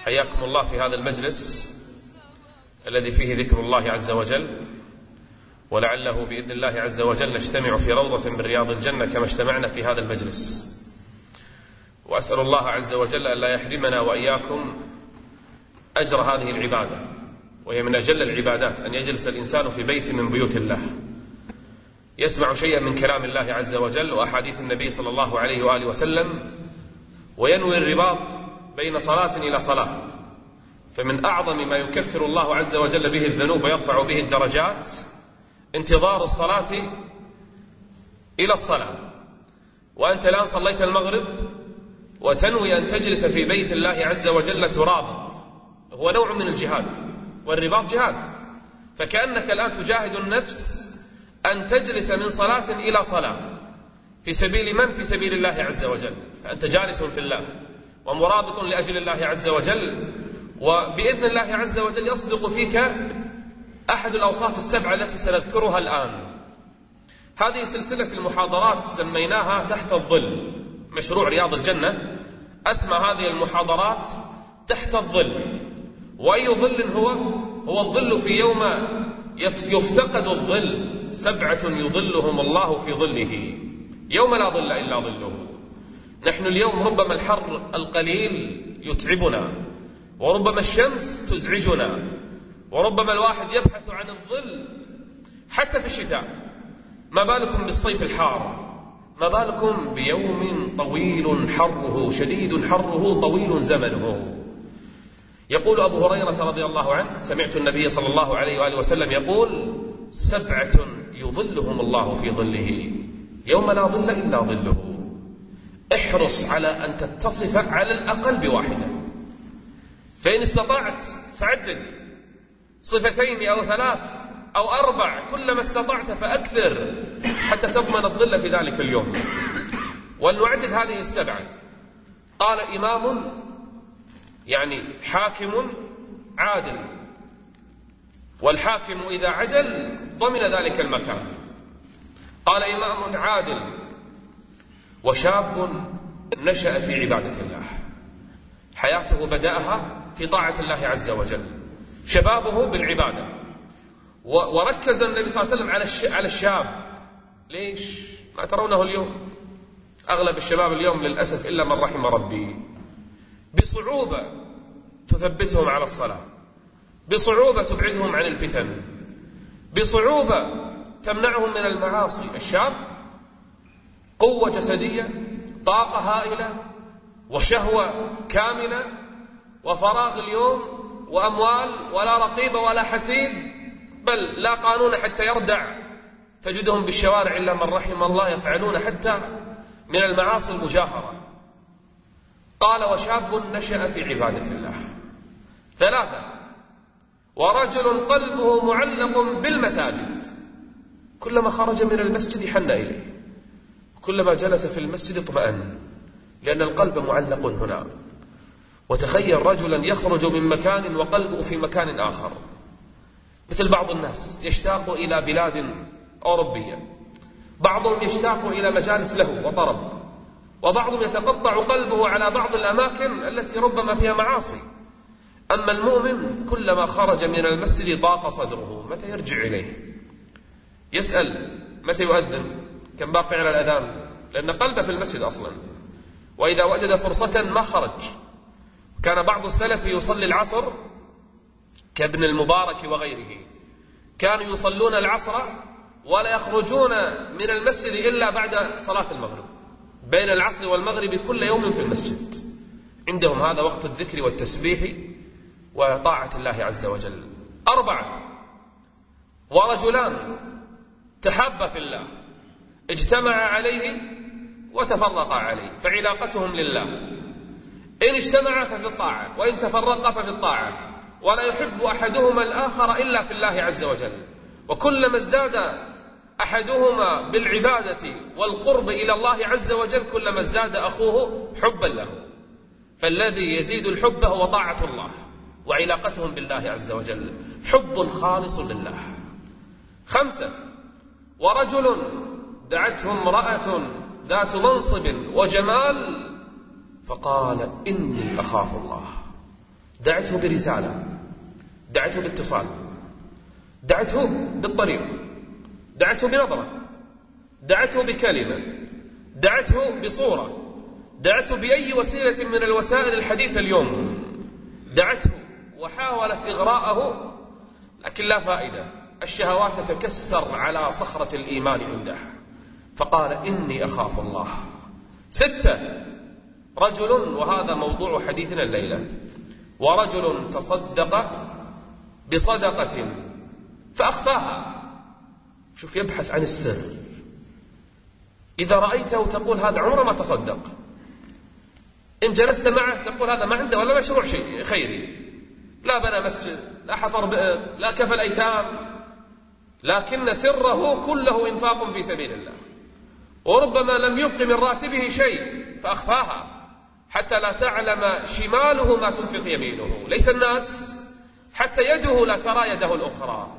حياكم الله في هذا المجلس الذي فيه ذكر الله عز وجل، ولعله بإذن الله عز وجل نجتمع في روضة من رياض الجنة كما اجتمعنا في هذا المجلس. وأسأل الله عز وجل أن لا يحرمنا وإياكم أجر هذه العبادة، وهي من أجل العبادات أن يجلس الإنسان في بيت من بيوت الله يسمع شيئا من كلام الله عز وجل وأحاديث النبي صلى الله عليه وآله وسلم، وينوي الرباط بين صلاة إلى صلاة. فمن أعظم ما يكفر الله عز وجل به الذنوب ويرفع به الدرجات انتظار الصلاة إلى الصلاة. وأنت الآن صليت المغرب وتنوي أن تجلس في بيت الله عز وجل ترابط، هو نوع من الجهاد، والرباط جهاد. فكأنك الآن تجاهد النفس أن تجلس من صلاة إلى صلاة في سبيل من؟ في سبيل الله عز وجل. فأنت جالس في الله ومرابط لأجل الله عز وجل، وبإذن الله عز وجل يصدق فيك أحد الأوصاف السبعة التي سنذكرها الآن. هذه سلسلة في المحاضرات سميناها تحت الظل، مشروع رياض الجنة أسمى هذه المحاضرات تحت الظل. وأي ظل هو؟ هو الظل في يوم يفتقد الظل، 7 يظلهم الله في ظله يوم لا ظل إلا ظله. نحن اليوم ربما الحر القليل يتعبنا، وربما الشمس تزعجنا، وربما الواحد يبحث عن الظل حتى في الشتاء، ما بالكم بالصيف الحار؟ ما بالكم بيوم طويل حره شديد، حره طويل زمنه. يقول أبو هريرة رضي الله عنه: سمعت النبي صلى الله عليه وآله وسلم يقول: 7 يظلهم الله في ظله يوم لا ظل إلا ظله. احرص على أن تتصف على الأقل بواحدة، فإن استطعت فعدد 2 أو 3 أو 4 كلما استطعت فأكثر حتى تضمن الظل في ذلك اليوم. ولنعدد هذه 7. قال إمام يعني حاكم عادل، والحاكم إذا عدل ضمن ذلك المكان. قال إمام عادل، وشاب نشأ في عبادة الله، حياته بدأها في طاعة الله عز وجل، شبابه بالعبادة. وركز النبي صلى الله عليه وسلم على الشاب. ليش؟ ما ترونه اليوم أغلب الشباب اليوم للأسف إلا من رحم ربي بصعوبة تثبتهم على الصلاة، بصعوبة تبعدهم عن الفتن، بصعوبة تمنعهم من المعاصي. الشاب قوة جسدية، طاقة هائلة، وشهوة كاملة، وفراغ اليوم، وأموال، ولا رقيب ولا حسيب، بل لا قانون حتى يردع. تجدهم بالشوارع إلا من رحم الله يفعلون حتى من المعاصي المجاهرة. قال: وشاب نشأ في عبادة الله. 3 ورجل قلبه معلق بالمساجد، كلما خرج من المسجد حن إليه، كلما جلس في المسجد اطمأن، لأن القلب معلق هنا. وتخيل رجلا يخرج من مكان وقلبه في مكان آخر، مثل بعض الناس يشتاق إلى بلاد أوروبية، بعضهم يشتاق إلى مجالس له وطرب، وبعضهم يتقطع قلبه على بعض الأماكن التي ربما فيها معاصي. أما المؤمن كلما خرج من المسجد ضاق صدره، متى يرجع إليه؟ يسأل متى يؤذن، كم باقي على الأذان، لأن قلبه في المسجد أصلا. وإذا وجد فرصة ما خرج. كان بعض السلف يصلي العصر كابن المبارك وغيره، كانوا يصلون العصر ولا يخرجون من المسجد إلا بعد صلاة المغرب، بين العصر والمغرب كل يوم في المسجد. عندهم هذا وقت الذكر والتسبيح وطاعة الله عز وجل. 4 ورجلان تحابا في الله، اجتمعا عليه وتفرقا عليه، فعلاقتهم لله. إن اجتمعا ففي الطاعة، وإن تفرقا ففي الطاعة، ولا يحب أحدهما الآخر إلا في الله عز وجل. وكلما ازداد أحدهما بالعبادة والقرب إلى الله عز وجل كلما ازداد أخوه حبا له. فالذي يزيد الحب هو طاعة الله وعلاقتهم بالله عز وجل، حب خالص لله. 5 ورجل دعته امرأة ذات منصب وجمال فقال: إني أخاف الله. دعته برسالة، دعته باتصال، دعته بالطريق، دعته بنظرة، دعته بكلمة، دعته بصورة، دعته بأي وسيلة من الوسائل الحديثة اليوم، دعته وحاولت إغراءه، لكن لا فائدة. الشهوات تتكسر على صخرة الإيمان عنده، فقال إني أخاف الله. 6 رجل، وهذا موضوع حديثنا الليلة، ورجل تصدق بصدقة فأخفاها. شوف، يبحث عن السر. إذا رأيته تقول هذا عمره ما تصدق، إن جلست معه تقول هذا ما عنده ولا مشروع شيء خيري، لا بنى مسجد، لا حفر بئر، لا كفل أيتام، لكن سره كله إنفاق في سبيل الله، وربما لم يبق من راتبه شيء فأخفاها حتى لا تعلم شماله ما تنفق يمينه، ليس الناس، حتى يده لا ترى يده الأخرى.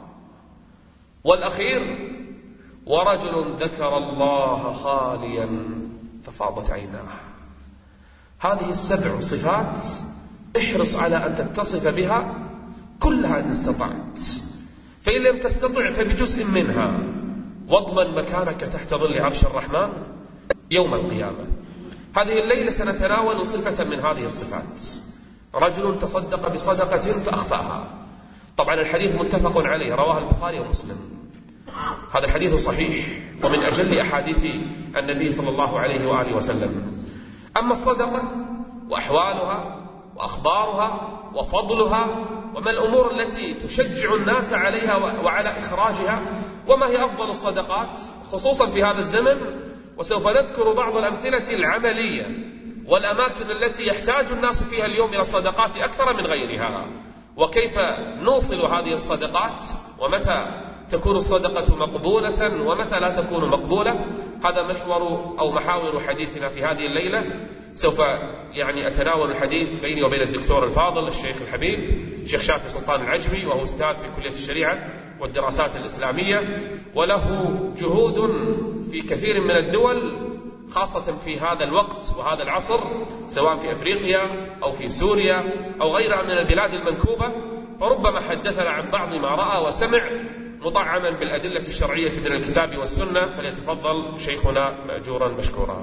والأخير، ورجل ذكر الله خاليا ففاضت عيناه. هذه 7 صفات احرص على أن تتصف بها كلها إن استطعت، فإن لم تستطع فبجزء منها، واضمن مكانك تحت ظل عرش الرحمن يوم القيامة. هذه الليلة سنتناول صفة من هذه الصفات. رجل تصدق بصدقة فأخفاها. طبعا الحديث متفق عليه، رواه البخاري ومسلم. هذا الحديث صحيح ومن أجل أحاديث النبي صلى الله عليه وآله وسلم. أما الصدقة وأحوالها وأخبارها وفضلها وما الأمور التي تشجع الناس عليها وعلى إخراجها، وما هي أفضل الصدقات خصوصا في هذا الزمن، وسوف نذكر بعض الأمثلة العملية والأماكن التي يحتاج الناس فيها اليوم إلى الصدقات أكثر من غيرها، وكيف نوصل هذه الصدقات، ومتى تكون الصدقة مقبولة ومتى لا تكون مقبولة. هذا محور أو محاور حديثنا في هذه الليلة. سوف أتناول الحديث بيني وبين الدكتور الفاضل الشيخ الحبيب الشيخ شافي سلطان العجمي، وهو أستاذ في كلية الشريعة والدراسات الإسلامية، وله جهود في كثير من الدول خاصة في هذا الوقت وهذا العصر، سواء في أفريقيا أو في سوريا أو غيرها من البلاد المنكوبة، فربما حدثنا عن بعض ما رأى وسمع مطعما بالأدلة الشرعية من الكتاب والسنة. فليتفضل شيخنا مأجورا مشكورا.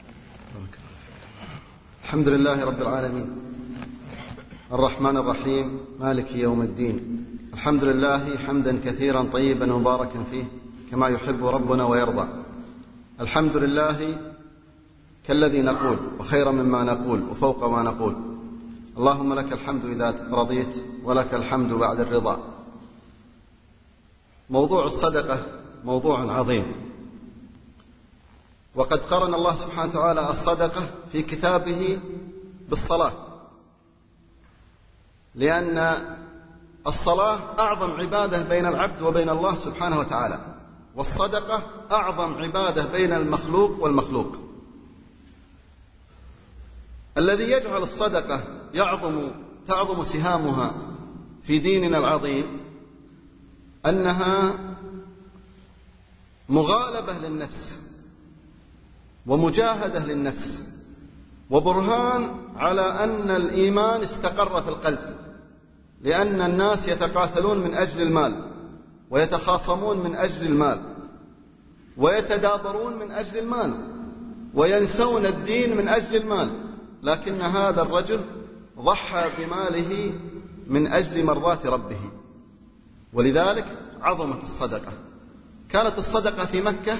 الحمد لله رب العالمين، الرحمن الرحيم، مالك يوم الدين. الحمد لله حمدا كثيرا طيبا مباركا فيه كما يحب ربنا ويرضى. الحمد لله كالذي نقول وخير مما نقول وفوق ما نقول. اللهم لك الحمد إذا رضيت ولك الحمد بعد الرضا. موضوع الصدقة موضوع عظيم، وقد قرن الله سبحانه وتعالى الصدقة في كتابه بالصلاة، لأن الصلاة أعظم عبادة بين العبد وبين الله سبحانه وتعالى، والصدقة أعظم عبادة بين المخلوق والمخلوق. الذي يجعل الصدقة تعظم سهامها في ديننا العظيم أنها مغالبة للنفس ومجاهدة للنفس، وبرهان على أن الإيمان استقر في القلب، لأن الناس يتقاتلون من أجل المال، ويتخاصمون من أجل المال، ويتدابرون من أجل المال، وينسون الدين من أجل المال، لكن هذا الرجل ضحى بماله من أجل مرضاة ربه، ولذلك عظمت الصدقة. كانت الصدقة في مكة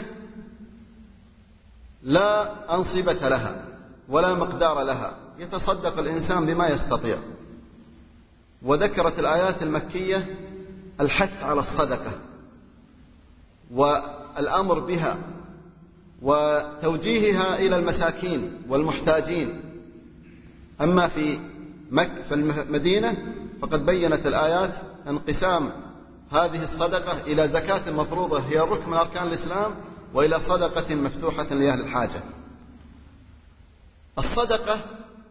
لا أنصبة لها ولا مقدار لها، يتصدق الإنسان بما يستطيع. وذكرت الآيات المكية الحث على الصدقة والأمر بها وتوجيهها إلى المساكين والمحتاجين. أما في المدينة فقد بينت الآيات انقسام هذه الصدقة إلى زكاة مفروضة هي ركن من أركان الإسلام، وإلى صدقة مفتوحة لأهل الحاجة. الصدقة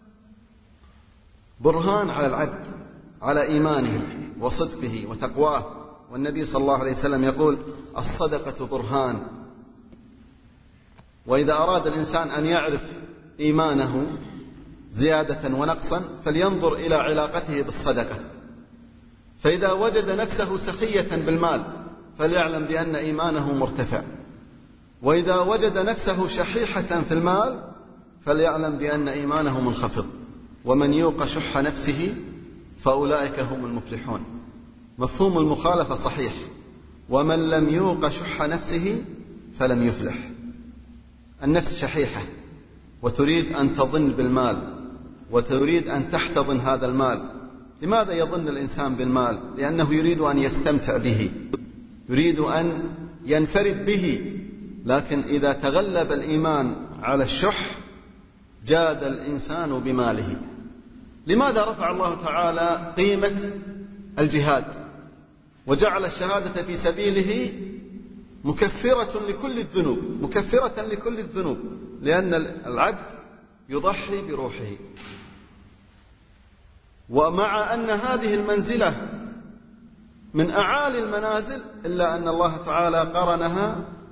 برهان على العبد على إيمانه وصدقه وتقواه، والنبي صلى الله عليه وسلم يقول الصدقة برهان. وإذا أراد الإنسان أن يعرف إيمانه زيادة ونقصا فلينظر إلى علاقته بالصدقة، فإذا وجد نفسه سخية بالمال فليعلم بأن إيمانه مرتفع، وإذا وجد نفسه شحيحة في المال فليعلم بأن إيمانه منخفض. ومن يوق شح نفسه فأولئك هم المفلحون. مفهوم المخالفة صحيح، ومن لم يوق شح نفسه فلم يفلح. النفس شحيحة وتريد أن تظن بالمال وتريد أن تحتضن هذا المال. لماذا يظن الإنسان بالمال؟ لأنه يريد أن يستمتع به، يريد أن ينفرد به. لكن إذا تغلب الإيمان على الشح جاد الإنسان بماله. لماذا رفع الله تعالى قيمة الجهاد وجعل الشهادة في سبيله مكفرة لكل الذنوب؟ لأن العبد يضحي بروحه. ومع أن هذه المنزلة من أعالي المنازل إلا أن الله تعالى قرنها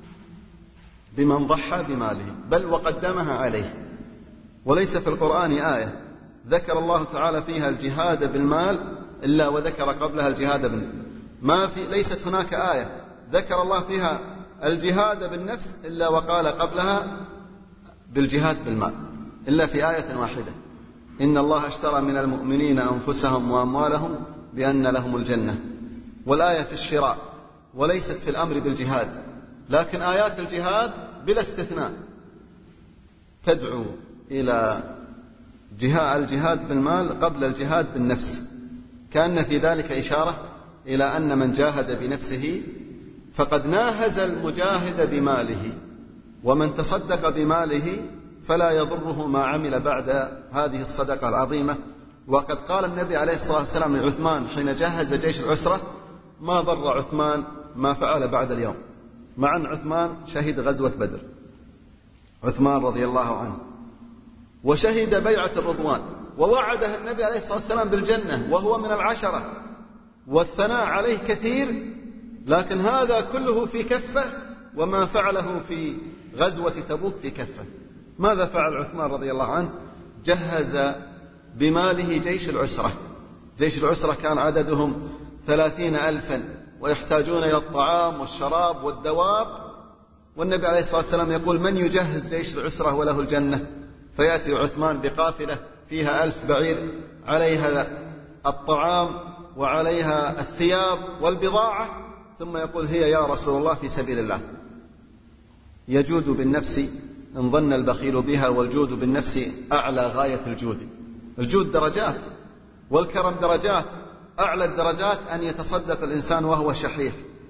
بمن ضحى بماله، بل وقدمها عليه. وليس في القرآن آية ذكر الله تعالى فيها الجهاد بالمال إلا وذكر قبلها الجهاد ليست هناك آية ذكر الله فيها الجهاد بالنفس إلا وقال قبلها بالجهاد بالمال، إلا في آية واحدة: إن الله اشترى من المؤمنين أنفسهم وأموالهم بأن لهم الجنة. والآية في الشراء وليست في الأمر بالجهاد. لكن آيات الجهاد بلا استثناء تدعو إلى الجهاد بالمال قبل الجهاد بالنفس، كأن في ذلك إشارة إلى أن من جاهد بنفسه فقد ناهز المجاهد بماله، ومن تصدق بماله فلا يضره ما عمل بعد هذه الصدقة العظيمة. وقد قال النبي عليه الصلاة والسلام لعثمان حين جهز جيش العسرة: ما ضر عثمان ما فعل بعد اليوم. مع أن عثمان شهد غزوة بدر، عثمان رضي الله عنه، وشهد بيعة الرضوان، ووعده النبي عليه الصلاة والسلام بالجنة وهو من العشرة، والثناء عليه كثير. لكن هذا كله في كفة، وما فعله في غزوة تبوك في كفة. ماذا فعل عثمان رضي الله عنه؟ جهز بماله جيش العسرة. جيش العسرة كان عددهم 30,000 ويحتاجون إلى الطعام والشراب والدواب، والنبي عليه الصلاة والسلام يقول: من يجهز جيش العسرة وله الجنة؟ فيأتي عثمان بقافلة فيها 1000 بعير عليها الطعام وعليها الثياب والبضاعة، ثم يقول: هي يا رسول الله في سبيل الله. يجود بالنفس إن ظن البخيل بها، والجود بالنفس أعلى غاية الجود. الجود درجات والكرم درجات. أعلى الدرجات أن يتصدق الإنسان وهو شحيح،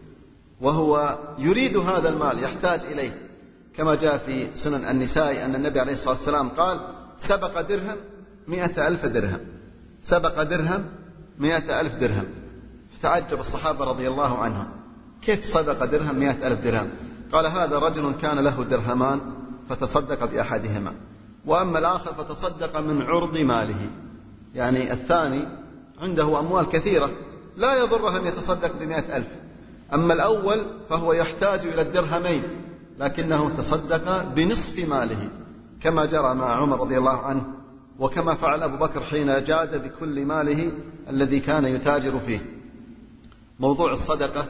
وهو يريد هذا المال، يحتاج إليه، كما جاء في سنن النساء أن النبي عليه الصلاة والسلام قال: سبق درهم 100,000 درهم، سبق درهم 100,000 درهم. فتعجب الصحابة رضي الله عنهم: كيف سبق درهم 100,000 درهم؟ قال: هذا رجل كان له درهمان فتصدق بأحدهما، وأما الآخر فتصدق من عرض ماله. يعني الثاني عنده أموال كثيرة لا يضره أن يتصدق ب100,000، أما الأول فهو يحتاج إلى الدرهمين لكنه تصدق بنصف ماله، كما جرى مع عمر رضي الله عنه، وكما فعل أبو بكر حين جاد بكل ماله الذي كان يتاجر فيه. موضوع الصدقة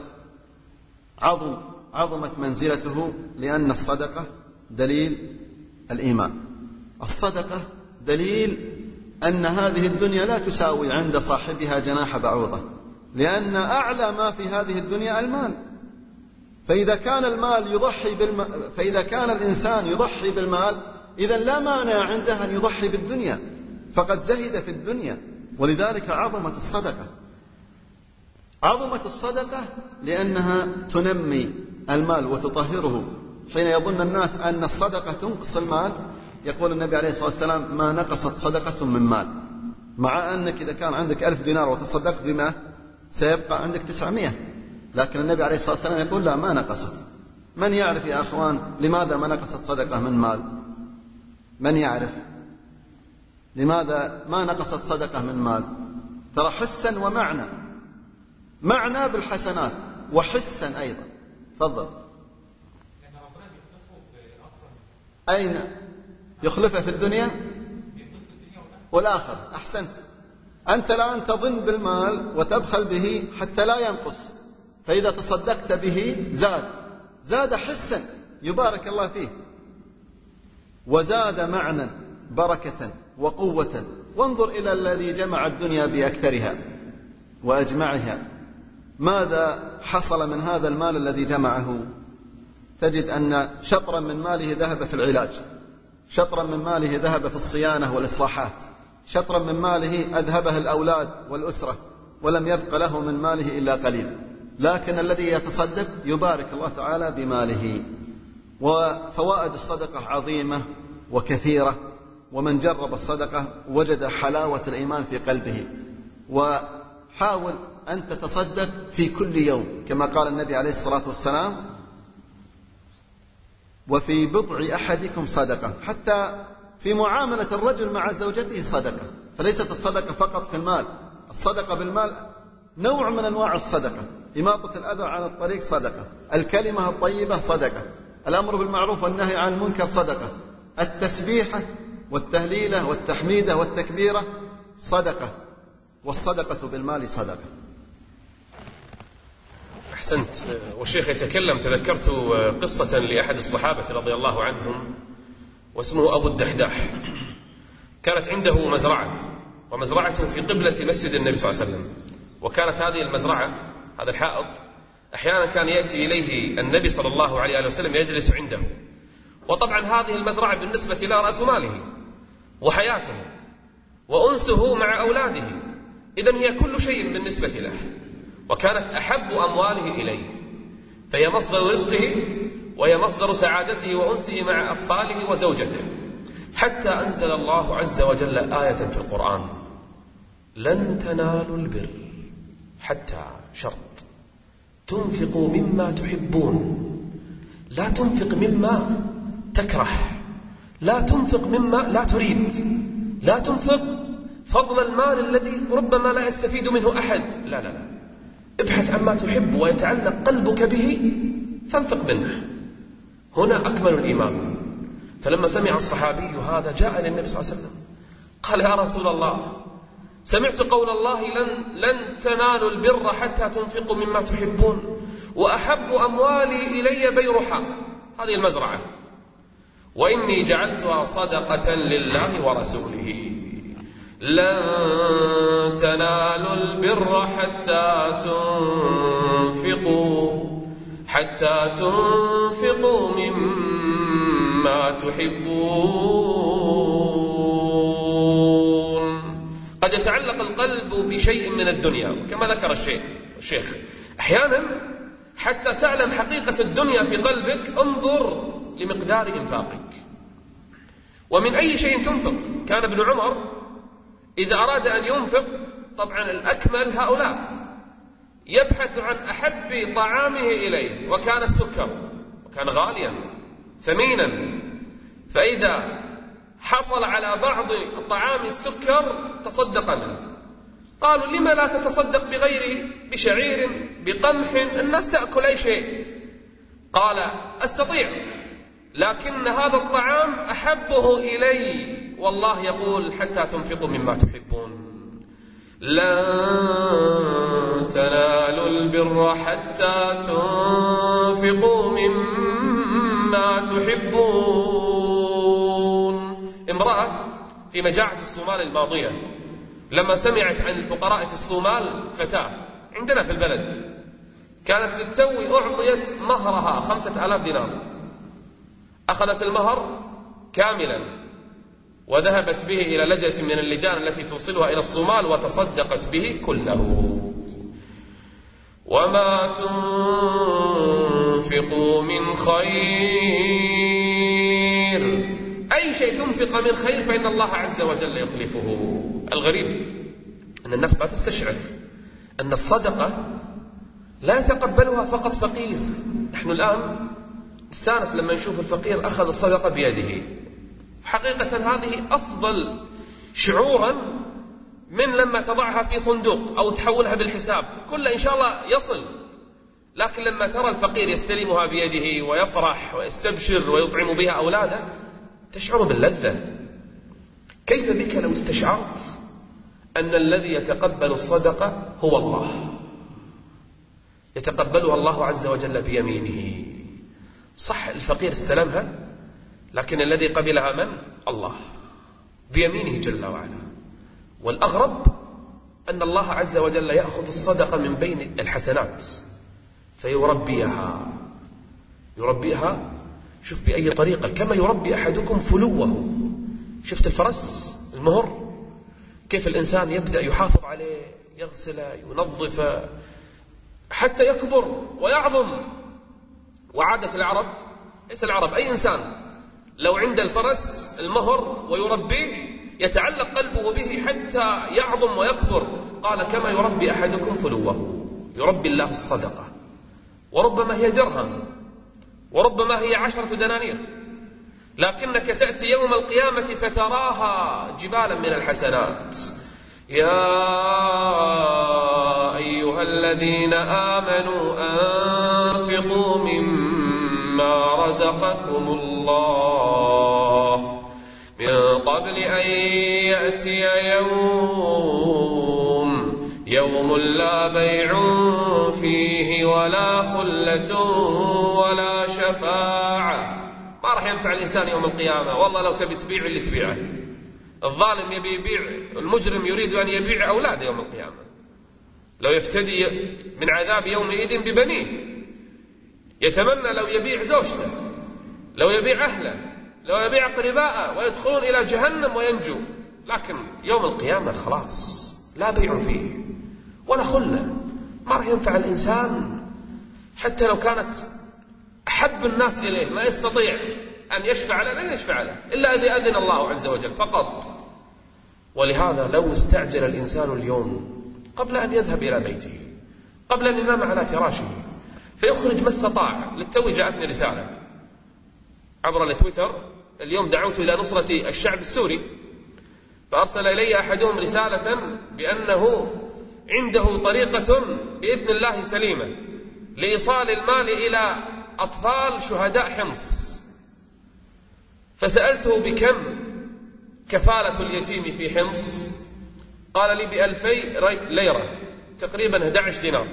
عظمت منزلته، لأن الصدقة دليل الإيمان. الصدقة دليل أن هذه الدنيا لا تساوي عند صاحبها جناح بعوضة، لأن أعلى ما في هذه الدنيا المال. فإذا كان الإنسان يضحي بالمال، إذن لا مانع عنده أن يضحي بالدنيا، فقد زهد في الدنيا. ولذلك عظمت الصدقة لأنها تنمي المال وتطهره. حين يظن الناس أن الصدقة تنقص المال، يقول النبي عليه الصلاة والسلام: ما نقصت صدقة من مال. مع أنك إذا كان عندك 1000 دينار وتصدقت ب100 سيبقى عندك 900، لكن النبي عليه الصلاة والسلام يقول: لا، ما نقصت. من يعرف يا أخوان لماذا ما نقصت صدقة من مال؟ من يعرف لماذا ما نقصت صدقة من مال؟ ترى حسا ومعنى، معنى بالحسنات وحسا أيضا. تفضل. أين يخلفه في الدنيا؟ والآخر. أحسنت، أنت الآن تظن بالمال وتبخل به حتى لا ينقص، فإذا تصدقت به زاد حسا يبارك الله فيه، وزاد معنى بركة وقوة. وانظر إلى الذي جمع الدنيا بأكثرها وأجمعها، ماذا حصل من هذا المال الذي جمعه؟ تجد أن شطرا من ماله ذهب في العلاج، شطرا من ماله ذهب في الصيانة والإصلاحات، شطرا من ماله أذهبه الأولاد والأسرة، ولم يبق له من ماله إلا قليل. لكن الذي يتصدق يبارك الله تعالى بماله. وفوائد الصدقة عظيمة وكثيرة، ومن جرب الصدقة وجد حلاوة الإيمان في قلبه. وحاول أن تتصدق في كل يوم كما قال النبي عليه الصلاة والسلام: وفي بضع أحدكم صدقة. حتى في معاملة الرجل مع زوجته صدقة، فليست الصدقة فقط في المال، الصدقة بالمال نوع من أنواع الصدقة. إماطة الأذى عن الطريق صدقة، الكلمة الطيبة صدقة، الأمر بالمعروف والنهي عن المنكر صدقة، التسبيحة والتهليلة والتحميدة والتكبيرة صدقة، والصدقة بالمال صدقة. أحسنت. والشيخ يتكلم، تذكرت قصة لأحد الصحابة رضي الله عنهم واسمه أبو الدحداح. كانت عنده مزرعة، ومزرعته في قبلة مسجد النبي صلى الله عليه وسلم. وكانت هذه المزرعة، هذا الحائط، أحيانا كان يأتي إليه النبي صلى الله عليه وسلم يجلس عنده. وطبعا هذه المزرعة بالنسبة له رأس ماله وحياته وأنسه مع أولاده، إذن هي كل شيء بالنسبة له، وكانت أحب أمواله إليه، فهي مصدر رزقه وهي مصدر سعادته وأنسه مع أطفاله وزوجته. حتى أنزل الله عز وجل آية في القرآن: لن تنالوا البر حتى شرط تنفقوا مما تحبون. لا تنفق مما تكره، لا تنفق مما لا تريد، لا تنفق فضل المال الذي ربما لا يستفيد منه أحد، لا لا لا، ابحث عما تحب ويتعلق قلبك به فانفق منه. هنا أكمل الإيمان. فلما سمع الصحابي هذا جاء للنبي صلى الله عليه وسلم قال: يا رسول الله، سمعت قول الله لن تنالوا البر حتى تنفقوا مما تحبون، وأحب أموالي إلي بيرحاء، هذه المزرعة، وإني جعلتها صدقة لله ورسوله. لن تنالوا البر حتى تنفقوا مما تحبون. قد يتعلق القلب بشيء من الدنيا كما ذكر الشيخ. أحيانا حتى تعلم حقيقة الدنيا في قلبك انظر لمقدار إنفاقك ومن أي شيء تنفق. كان ابن عمر إذا أراد أن ينفق، طبعا الأكمل هؤلاء، يبحث عن أحب طعامه إليه، وكان السكر، وكان غاليا ثمينا، فإذا حصل على بعض الطعام السكر تصدق منه. قالوا: لما لا تتصدق بغيره، بشعير، بقمح، الناس تأكل أي شيء. قال: أستطيع، لكن هذا الطعام أحبه إلي، والله يقول: حتى تنفقوا مما تحبون. لن تنالوا البر حتى تنفقوا مما تحبون. امرأة في مجاعة الصومال الماضية لما سمعت عن الفقراء في الصومال، فتاة عندنا في البلد، كانت للتو أعطيت مهرها 5000 دينار، أخذت المهر كاملا وذهبت به إلى لجنة من اللجان التي توصلها إلى الصومال وتصدقت به كله. وما تنفقوا من خير، أي شيء تنفق من خير فإن الله عز وجل يخلفه. الغريب أن الناس ما تستشعر أن الصدقة لا يتقبلها فقط فقير. نحن الآن نستانس لما نشوف الفقير أخذ الصدقة بيده، حقيقة هذه أفضل شعورا من لما تضعها في صندوق أو تحولها بالحساب، كل إن شاء الله يصل. لكن لما ترى الفقير يستلمها بيده ويفرح ويستبشر ويطعم بها أولاده، تشعر باللذة. كيف بك لو استشعرت أن الذي يتقبل الصدقة هو الله، يتقبلها الله عز وجل بيمينه. صح الفقير استلمها، لكن الذي قبلها من؟ الله بيمينه جل وعلا. والأغرب أن الله عز وجل يأخذ الصدقة من بين الحسنات فيربيها. شوف بأي طريقة، كما يربي أحدكم فلوه. شفت الفرس المهر كيف الإنسان يبدأ يحافظ عليه، يغسله، ينظفه حتى يكبر ويعظم. وعادة العرب، ليس العرب، أي إنسان لو عند الفرس المهر ويربيه يتعلق قلبه به حتى يعظم ويكبر. قال كما يربي أحدكم فلوه، يربي الله الصدقة، وربما هي درهم، وربما هي 10 دنانير، لكنك تأتي يوم القيامة فتراها جبالا من الحسنات. يا أيها الذين آمنوا أنفقوا مما رزقكم الله من قبل أن يأتي يوم لا بيع فيه ولا خلة ولا شفاعة. ما راح ينفع الإنسان يوم القيامة. والله لو تبي تبيع اللي تبيعه، الظالم يبي يبيع، المجرم يريد أن يبيع أولاده يوم القيامة، لو يفتدي من عذاب يومئذ ببنيه، يتمنى لو يبيع زوجته، لو يبيع أهله، لو يبيع أقرباءه، ويدخلون إلى جهنم وينجو. لكن يوم القيامة خلاص لا بيع فيه ولا خلة. ما راح ينفع الإنسان حتى لو كانت أحب الناس إليه، ما يستطيع أن يشفع له، لن يشفع له إلا إذا أذن الله عز وجل فقط. ولهذا لو استعجل الإنسان اليوم قبل أن يذهب إلى بيته، قبل أن ينام على فراشه، فيخرج ما استطاع. للتو جاءتني رسالة عبر التويتر اليوم، دعوت إلى نصرة الشعب السوري، فأرسل إلي أحدهم رسالة بأنه عنده طريقة بإذن الله سليمة لإيصال المال إلى أطفال شهداء حمص. فسألته بكم كفالة اليتيم في حمص؟ قال لي ب2000 ليرة، تقريبا 11 دينار.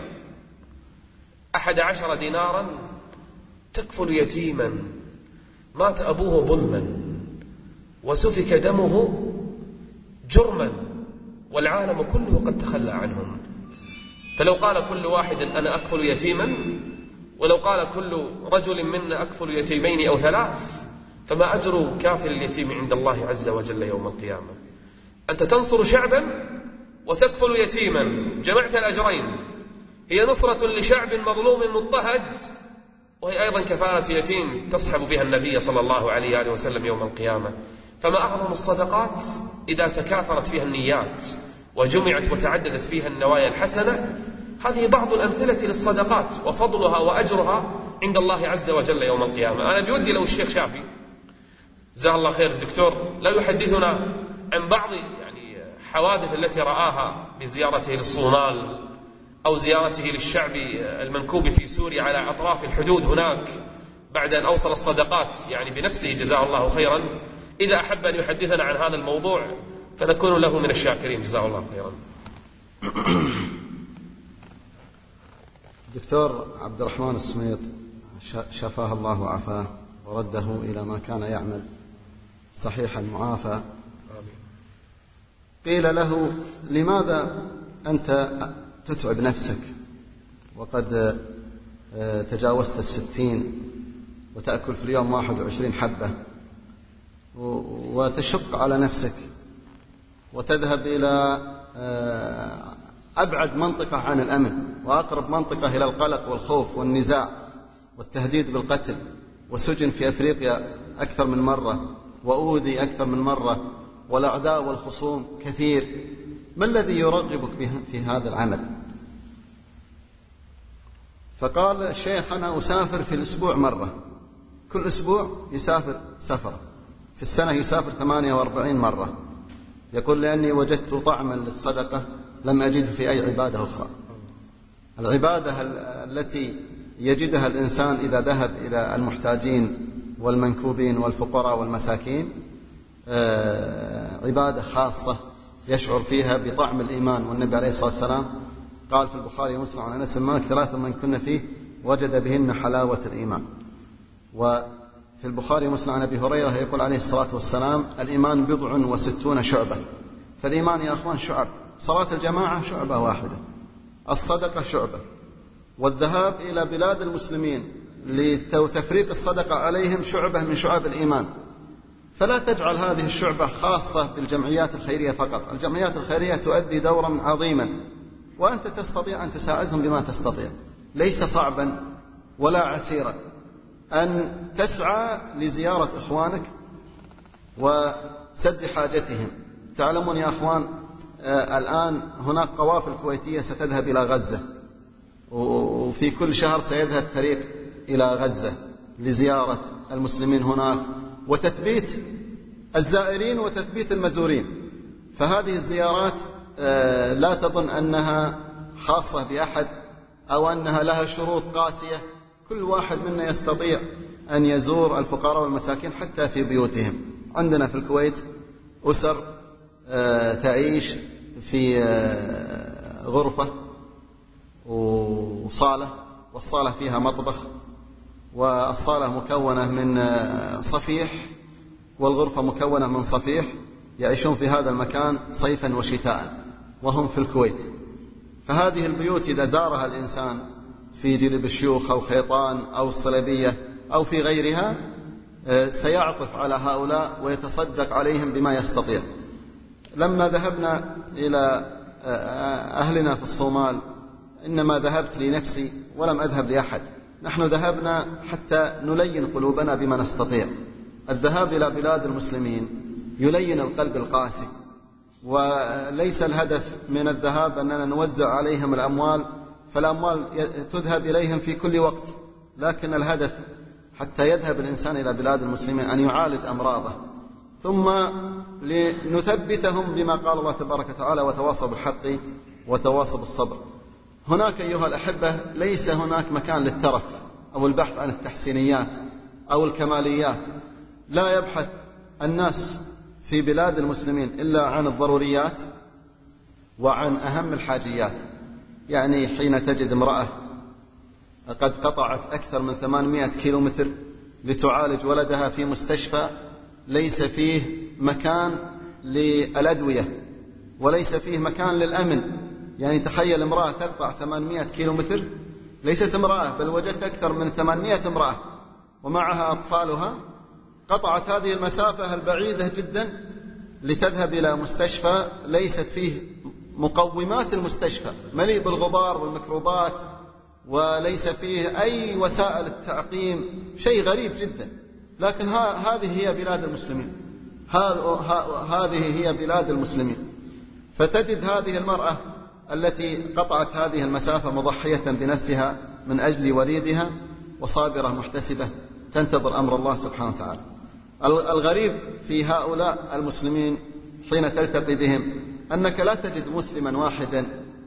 11 دينارا تكفل يتيما مات أبوه ظلما وسفك دمه جرما والعالم كله قد تخلى عنهم. فلو قال كل واحد أنا أكفل يتيما، ولو قال كل رجل منا أكفل يتيمين أو 3، فما أجر كافل اليتيم عند الله عز وجل يوم القيامة؟ أنت تنصر شعبا وتكفل يتيما، جمعت الأجرين. هي نصرة لشعب مظلوم مضطهد، وهي أيضا كفالة يتيم تصحب بها النبي صلى الله عليه وسلم يوم القيامة. فما أعظم الصدقات إذا تكاثرت فيها النيات وجمعت وتعددت فيها النوايا الحسنة. هذه بعض الأمثلة للصدقات وفضلها وأجرها عند الله عز وجل يوم القيامة. أنا بودي لو الشيخ شافي جزاه الله خير الدكتور لا يحدثنا عن بعض حوادث التي رآها بزيارته للصومال أو زيارته للشعب المنكوب في سوريا على أطراف الحدود هناك بعد أن أوصل الصدقات بنفسه جزاه الله خيرا. إذا أحب أن يحدثنا عن هذا الموضوع فنكون له من الشاكرين جزاه الله خيرا. الدكتور عبد الرحمن السميط شفاه الله وعافاه ورده إلى ما كان يعمل صحيحا معافى. قيل له لماذا أنت تتعب نفسك وقد تجاوزت 60 وتأكل في اليوم 21 حبة وتشق على نفسك وتذهب إلى أبعد منطقة عن الأمن وأقرب منطقة إلى القلق والخوف والنزاع والتهديد بالقتل، وسجن في أفريقيا أكثر من مرة وأوذي أكثر من مرة والأعداء والخصوم كثير، ما الذي يرغبك في هذا العمل؟ فقال الشيخ أنا أسافر في الأسبوع مرة، كل أسبوع يسافر سفر، في السنة يسافر 48 مرة. يقول لأني وجدت طعما للصدقة لم أجده في أي عبادة أخرى. العبادة التي يجدها الإنسان إذا ذهب إلى المحتاجين والمنكوبين والفقراء والمساكين عبادة خاصة يشعر فيها بطعم الإيمان. والنبي عليه الصلاة والسلام قال في البخاري ومسلم عن أنس بن مالك 3 من كن فيه وجد بهن حلاوة الإيمان. وفي البخاري ومسلم عن أبي هريرة يقول عليه الصلاة والسلام: الإيمان 60 شعبة. فالإيمان يا أخوان شعب. صلاة الجماعة شعبة واحدة، الصدقة شعبة، والذهاب إلى بلاد المسلمين لتفريق الصدقة عليهم شعبة من شعب الإيمان. فلا تجعل هذه الشعبة خاصة بالجمعيات الخيرية فقط. الجمعيات الخيرية تؤدي دورا عظيما، وأنت تستطيع أن تساعدهم بما تستطيع. ليس صعبا ولا عسيرا أن تسعى لزيارة إخوانك وسد حاجتهم. تعلمون يا أخوان، الآن هناك قوافل كويتية ستذهب إلى غزة، وفي كل شهر سيذهب فريق إلى غزة لزيارة المسلمين هناك وتثبيت الزائرين وتثبيت المزورين. فهذه الزيارات لا تظن أنها خاصة بأحد أو أنها لها شروط قاسية. كل واحد منا يستطيع أن يزور الفقراء والمساكين حتى في بيوتهم. عندنا في الكويت أسر تعيش في غرفة وصالة، والصالة فيها مطبخ، والصالة مكونة من صفيح، والغرفة مكونة من صفيح. يعيشون في هذا المكان صيفا وشتاء وهم في الكويت. فهذه البيوت إذا زارها الإنسان في جلب الشيوخ أو خيطان أو الصليبية أو في غيرها سيعطف على هؤلاء ويتصدق عليهم بما يستطيع. لما ذهبنا إلى أهلنا في الصومال إنما ذهبت لنفسي ولم أذهب لأحد. نحن ذهبنا حتى نلين قلوبنا بما نستطيع. الذهاب إلى بلاد المسلمين يلين القلب القاسي، وليس الهدف من الذهاب أننا نوزع عليهم الأموال، فالأموال تذهب إليهم في كل وقت، لكن الهدف حتى يذهب الإنسان إلى بلاد المسلمين أن يعالج أمراضه، ثم لنثبتهم بما قال الله تبارك وتعالى: وتواصوا بالحق وتواصوا بالصبر. هناك أيها الأحبة ليس هناك مكان للترف أو البحث عن التحسينيات أو الكماليات. لا يبحث الناس في بلاد المسلمين إلا عن الضروريات وعن أهم الحاجيات. يعني حين تجد امرأة قد قطعت أكثر من 800 كيلومتر لتعالج ولدها في مستشفى ليس فيه مكان للأدوية وليس فيه مكان للأمن. يعني تخيل امرأة تقطع 800 كيلومتر، ليست امرأة بل وجدت أكثر من 800 امرأة ومعها أطفالها، قطعت هذه المسافة البعيدة جدا لتذهب إلى مستشفى ليست فيه مقومات المستشفى، مليء بالغبار والميكروبات، وليس فيه أي وسائل التعقيم، شيء غريب جدا. لكن هذه هي بلاد المسلمين، هذه هي بلاد المسلمين. فتجد هذه المرأة التي قطعت هذه المسافة مضحية بنفسها من أجل وليدها وصابرة محتسبة تنتظر أمر الله سبحانه وتعالى. الغريب في هؤلاء المسلمين حين تلتقي بهم أنك لا تجد مسلما واحدا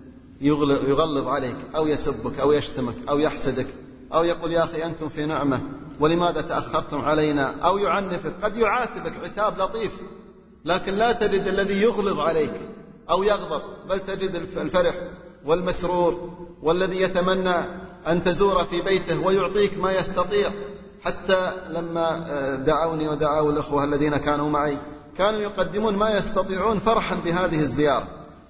يغلظ عليك أو يسبك أو يشتمك أو يحسدك أو يقول يا أخي أنتم في نعمة ولماذا تأخرتم علينا، أو يعنفك. قد يعاتبك عتاب لطيف، لكن لا تجد الذي يغلظ عليك أو يغضب، بل تجد الفرح والمسرور والذي يتمنى أن تزور في بيته ويعطيك ما يستطيع. حتى لما دعوني ودعوا الأخوة الذين كانوا معي كانوا يقدمون ما يستطيعون فرحا بهذه الزيارة.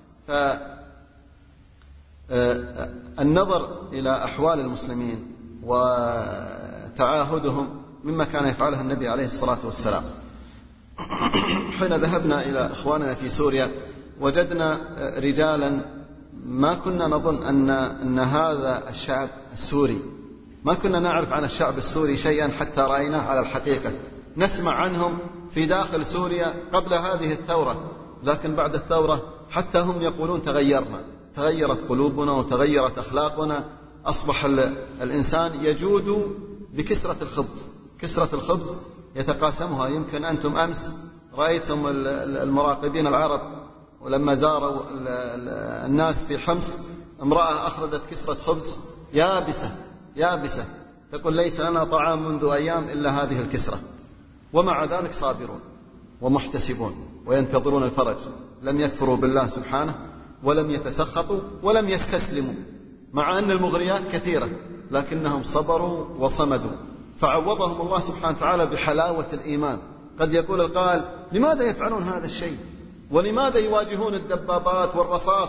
فالنظر إلى أحوال المسلمين وتعاهدهم مما كان يفعله النبي عليه الصلاة والسلام. حين ذهبنا إلى إخواننا في سوريا وجدنا رجالا ما كنا نظن أن هذا الشعب السوري، ما كنا نعرف عن الشعب السوري شيئا حتى رأيناه على الحقيقة. نسمع عنهم في داخل سوريا قبل هذه الثورة، لكن بعد الثورة حتى هم يقولون تغيرنا، تغيرت قلوبنا وتغيرت أخلاقنا. أصبح الإنسان يجود بكسرة الخبز، كسرة الخبز يتقاسمها. يمكن أنتم أمس رأيتم المراقبين العرب ولما زاروا الناس في حمص امرأة أخرجت كسرة خبز يابسة تقول ليس لنا طعام منذ أيام إلا هذه الكسرة، ومع ذلك صابرون ومحتسبون وينتظرون الفرج، لم يكفروا بالله سبحانه ولم يتسخطوا ولم يستسلموا، مع أن المغريات كثيرة لكنهم صبروا وصمدوا، فعوضهم الله سبحانه وتعالى بحلاوة الإيمان. قد يقول القائل: لماذا يفعلون هذا الشيء؟ ولماذا يواجهون الدبابات والرصاص؟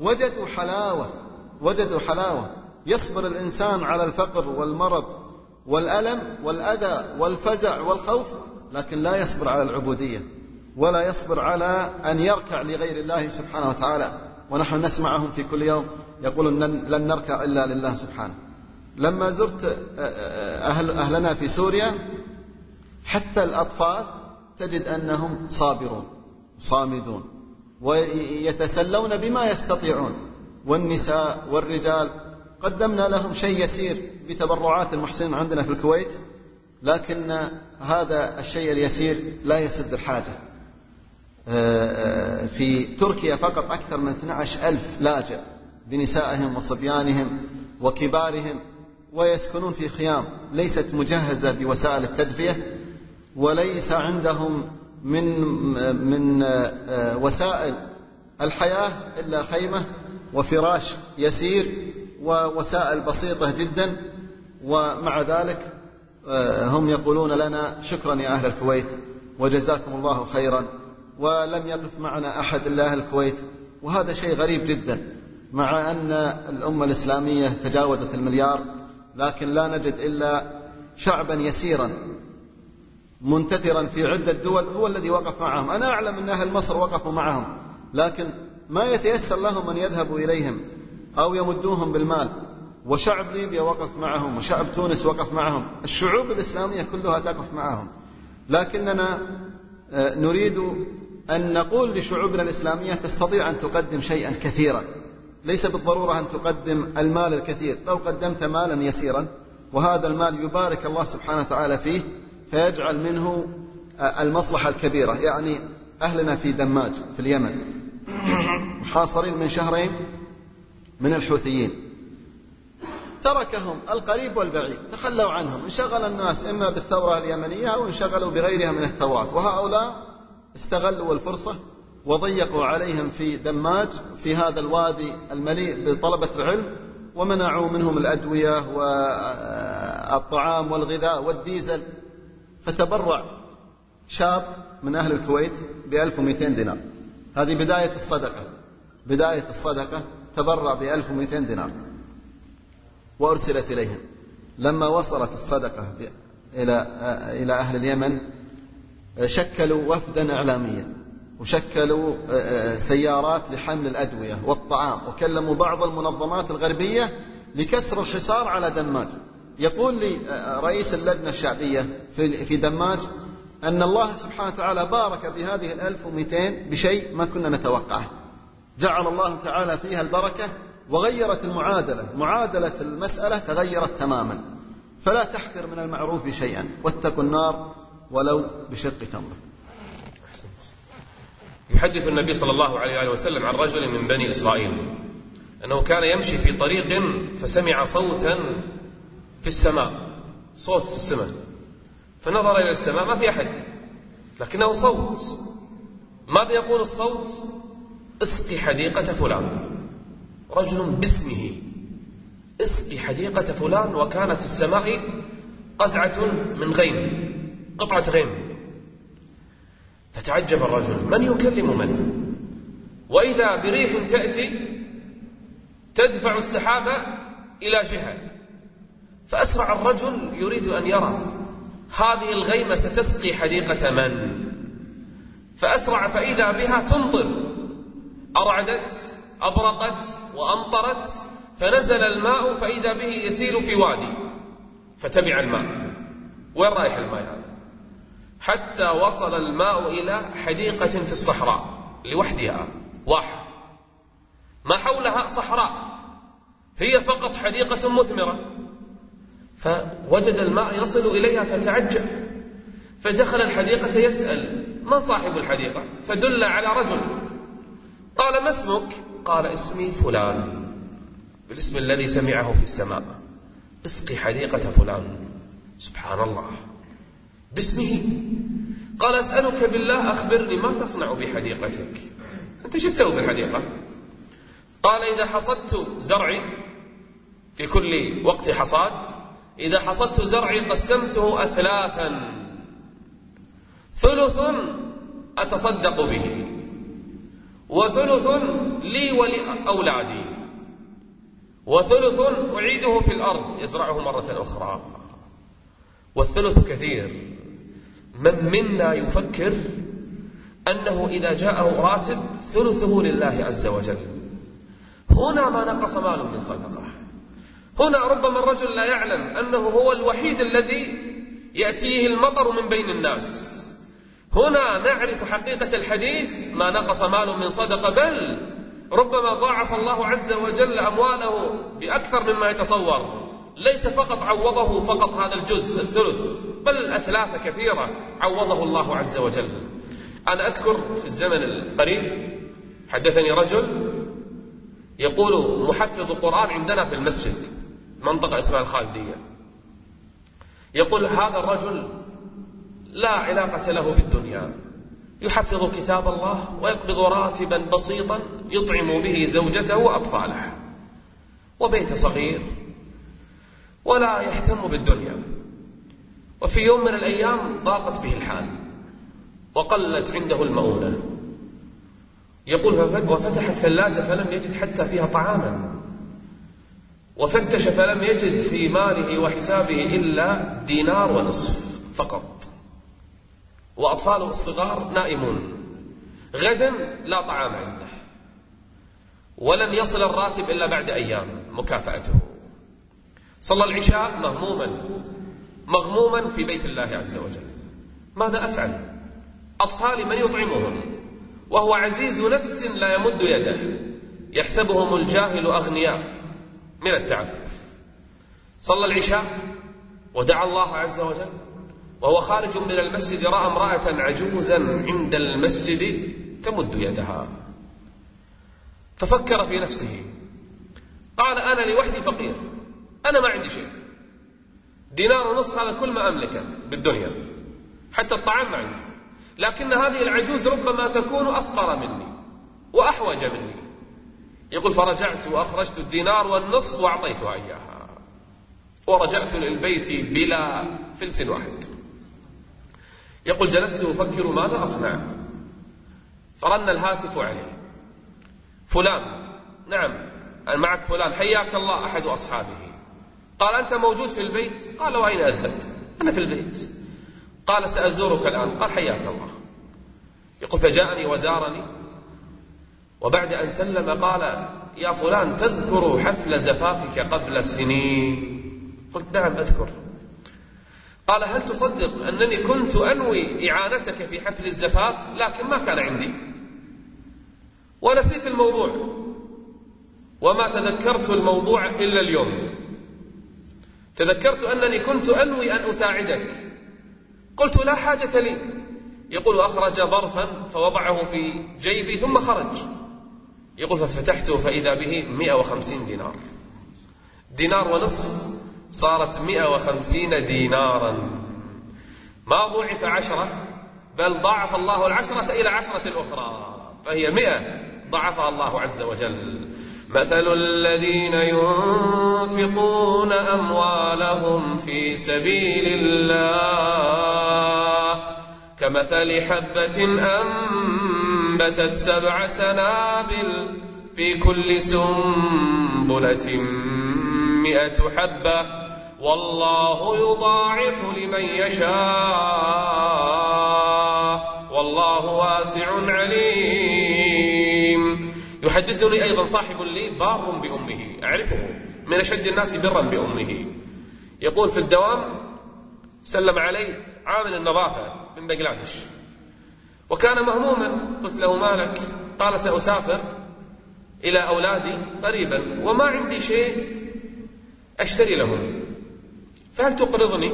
وجدوا حلاوة. يصبر الإنسان على الفقر والمرض والألم والأذى والفزع والخوف، لكن لا يصبر على العبودية، ولا يصبر على أن يركع لغير الله سبحانه وتعالى. ونحن نسمعهم في كل يوم يقولون: لن نركع إلا لله سبحانه. لما زرت أهلنا في سوريا، حتى الأطفال تجد أنهم صابرون صامدون ويتسلون بما يستطيعون، والنساء والرجال قدمنا لهم شيء يسير بتبرعات المحسنين عندنا في الكويت، لكن هذا الشيء اليسير لا يسد الحاجة. في تركيا فقط أكثر من 12,000 لاجئ بنسائهم وصبيانهم وكبارهم، ويسكنون في خيام ليست مجهزة بوسائل التدفئة، وليس عندهم من وسائل الحياة إلا خيمة وفراش يسير ووسائل بسيطة جدا. ومع ذلك هم يقولون لنا: شكرا يا أهل الكويت وجزاكم الله خيرا، ولم يقف معنا أحد إلا أهل الكويت. وهذا شيء غريب جدا، مع أن الأمة الإسلامية تجاوزت 1,000,000,000، لكن لا نجد إلا شعبا يسيرا منتثرا في عدة دول هو الذي وقف معهم. أنا أعلم أن أهل مصر وقفوا معهم، لكن ما يتيسر لهم أن يذهبوا إليهم أو يمدوهم بالمال. وشعب ليبيا وقف معهم، وشعب تونس وقف معهم، الشعوب الإسلامية كلها تقف معهم. لكننا نريد أن نقول لشعوبنا الإسلامية: تستطيع أن تقدم شيئا كثيرا، ليس بالضرورة أن تقدم المال الكثير. لو قدمت مالا يسيرا، وهذا المال يبارك الله سبحانه وتعالى فيه فيجعل منه المصلحة الكبيرة. يعني أهلنا في دماج في اليمن محاصرين من 2 شهر من الحوثيين، تركهم القريب والبعيد، تخلوا عنهم، انشغل الناس إما بالثورة اليمنية أو انشغلوا بغيرها من الثورات. وهؤلاء استغلوا الفرصة وضيقوا عليهم في دماج، في هذا الوادي المليء بطلبة العلم، ومنعوا منهم الأدوية والطعام والغذاء والديزل. فتبرع شاب من أهل الكويت ب1200 دينار. هذه بداية الصدقة، تبرع ب1200 دينار وأرسلت إليهم. لما وصلت الصدقة إلى أهل اليمن، شكلوا وفدا إعلاميا، وشكلوا سيارات لحمل الأدوية والطعام، وكلموا بعض المنظمات الغربية لكسر الحصار على دماج. يقول لي رئيس اللجنة الشعبية في دماج أن الله سبحانه وتعالى بارك بهذه 1200 بشيء ما كنا نتوقعه، جعل الله تعالى فيها البركة وغيرت المعادلة، معادلة المسألة تغيرت تماما. فلا تحقر من المعروف شيئا، واتقوا النار ولو بشق تمرة. يحدث النبي صلى الله عليه وسلم عن رجل من بني إسرائيل أنه كان يمشي في طريق فسمع صوتا في السماء، صوت في السماء، فنظر إلى السماء ما في أحد، لكنه صوت. ماذا يقول الصوت؟ اسقي حديقة فلان. رجل باسمه اسقي حديقة فلان، وكان في السماء قزعة من غيم، قطعة غيم. فتعجب الرجل: من يكلم من؟ وإذا بريح تأتي تدفع السحاب إلى جهة. فأسرع الرجل يريد أن يرى هذه الغيمة ستسقي حديقة من. فأسرع فإذا بها تمطر، أرعدت أبرقت وأمطرت، فنزل الماء فإذا به يسيل في وادي، فتبع الماء. وين رايح الماء هذا؟ حتى وصل الماء إلى حديقة في الصحراء لوحدها، واحد ما حولها صحراء، هي فقط حديقة مثمرة. فوجد الماء يصل إليها فتعجب، فدخل الحديقة يسأل: ما صاحب الحديقة؟ فدل على رجل. قال: ما اسمك؟ قال: اسمي فلان، بالاسم الذي سمعه في السماء، اسقي حديقة فلان. سبحان الله، باسمه. قال أسألك بالله أخبرني ما تصنع بحديقتك، أنت شو تسوي بالحديقة؟ قال إذا حصدت زرعي في كل وقت حصاد، إذا حصدت زرعي قسمته أثلاثا، ثلث أتصدق به، وثلث لي ولأولادي، وثلث أعيده في الأرض يزرعه مرة أخرى. والثلث كثير. من منا يفكر أنه إذا جاءه راتب ثلثه لله عز وجل؟ هنا ما نقص مال من صدقة. هنا ربما الرجل لا يعلم أنه هو الوحيد الذي يأتيه المطر من بين الناس. هنا نعرف حقيقة الحديث، ما نقص مال من صدقة، بل ربما ضاعف الله عز وجل أمواله بأكثر مما يتصور. ليس فقط عوضه فقط هذا الجزء الثلث، بل أثلاث كثيرة عوضه الله عز وجل. أنا أذكر في الزمن القريب حدثني رجل يقول محفظ قرآن عندنا في المسجد، منطقة اسمها الخالدية. يقول هذا الرجل لا علاقة له بالدنيا، يحفظ كتاب الله ويقبض راتبا بسيطا يطعم به زوجته وأطفاله، وبيت صغير، ولا يهتم بالدنيا. وفي يوم من الأيام ضاقت به الحال وقلت عنده المؤونة. يقول وفتح الثلاجة فلم يجد حتى فيها طعاما، وفتش فلم يجد في ماله وحسابه إلا دينار ونصف فقط، وأطفاله الصغار نائمون. غدا لا طعام عنده، ولن يصل الراتب إلا بعد أيام مكافأته. صلى العشاء مغموما في بيت الله عز وجل. ماذا أفعل؟ أطفالي من يطعمهم؟ وهو عزيز نفس لا يمد يده، يحسبهم الجاهل أغنياء من التعفف. صلى العشاء ودعا الله عز وجل، وهو خارج من المسجد رأى امرأة عجوزا عند المسجد تمد يدها، ففكر في نفسه، قال أنا لوحدي فقير، أنا ما عندي شيء، دينار ونصف هذا كل ما أملكه بالدنيا، حتى الطعام ما عندي، لكن هذه العجوز ربما تكون أفقر مني وأحوج مني. يقول فرجعت وأخرجت الدينار والنصف وأعطيتها إياها، ورجعت للبيت بلا فلس واحد. يقول جلست أفكر ماذا أصنع، فرن الهاتف عليه، فلان، نعم معك فلان، حياك الله، أحد أصحابه. قال أنت موجود في البيت؟ قال وأين أذهب؟ أنا في البيت. قال سأزورك الآن. قال حياك الله. يقول فجاءني وزارني، وبعد أن سلم قال يا فلان تذكر حفل زفافك قبل سنين؟ قلت نعم أذكر. قال هل تصدق أنني كنت أنوي إعانتك في حفل الزفاف، لكن ما كان عندي ونسيت الموضوع، وما تذكرت الموضوع إلا اليوم. تذكرت أنني كنت أنوي أن أساعدك، قلت لا حاجة لي. يقول أخرج ظرفا فوضعه في جيبي ثم خرج. يقول ففتحته فإذا به 150 دينار، دينار ونصف صارت 150 دينارا، ما ضعف 10، بل ضاعف الله 10 إلى 10 أخرى، فهي 100 ضعفها الله عز وجل. مثل الذين ينفقون أموالهم في سبيل الله كمثل حبة أنبتت 7 سنابل في كل سنبلة 100 حبة والله يضاعف لمن يشاء والله واسع عليم. يحدثني أيضا صاحب لي بار بأمه، أعرفه من أشد الناس برا بأمه. يقول في الدوام سلم علي عامل النظافة من بنغلاديش، وكان مهموما. قلت له مالك؟ قال سأسافر إلى أولادي قريبا وما عندي شيء أشتري لهم، فهل تقرضني؟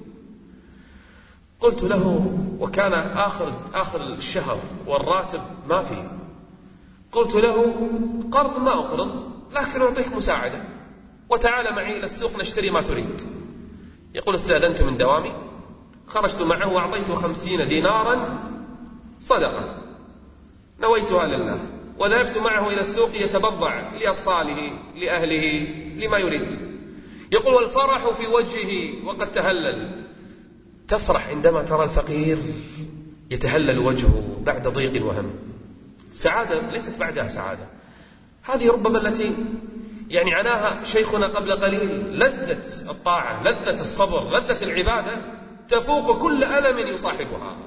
قلت له وكان آخر الشهر والراتب ما فيه. قلت له قرض ما أقرض، لكن أعطيك مساعدة، وتعال معي إلى السوق نشتري ما تريد. يقول استأذنت من دوامي خرجت معه وأعطيته 50 دينارا صدقة نويتها لله، وذهبت معه إلى السوق يتبضع لأطفاله لأهله لما يريد. يقول والفرح في وجهه وقد تهلل. تفرح عندما ترى الفقير يتهلل وجهه بعد ضيق وهم. سعادة ليست بعدها سعادة، هذه ربما التي يعني عناها شيخنا قبل قليل، لذة الطاعة، لذة الصبر، لذة العبادة تفوق كل ألم يصاحبها.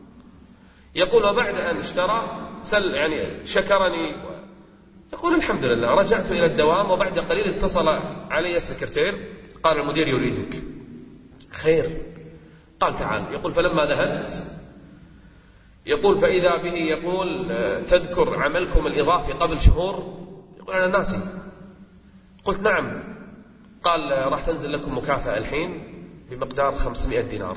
يقول وبعد أن اشترى يعني شكرني يقول الحمد لله، رجعت إلى الدوام وبعد قليل اتصل علي السكرتير قال المدير يريدك. خير؟ قال تعال. يقول فلما ذهبت يقول فإذا به يقول تذكر عملكم الإضافي قبل شهور؟ يقول أنا ناسي. قلت نعم. قال راح تنزل لكم مكافأة الحين بمقدار 500 دينار.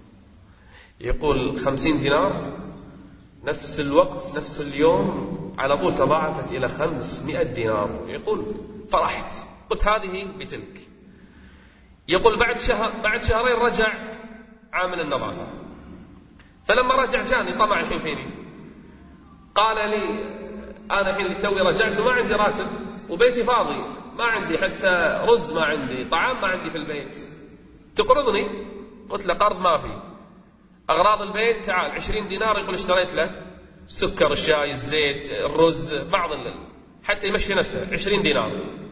يقول 50 دينار نفس الوقت نفس اليوم على طول تضاعفت إلى 500 دينار. يقول فرحت، قلت هذه بتلك. يقول بعد شهرين رجع عامل النظافة، فلما رجع جاني طمع الحين فيني، قال لي أنا الحين توي رجعت وما عندي راتب وبيتي فاضي، ما عندي حتى رز، ما عندي طعام، ما عندي في البيت، تقرضني؟ قلت له قرض ما في، أغراض البيت تعال 20 دينار. يقول اشتريت له السكر، الشاي، الزيت، الرز، بعض حتى يمشي نفسه 20 دينار.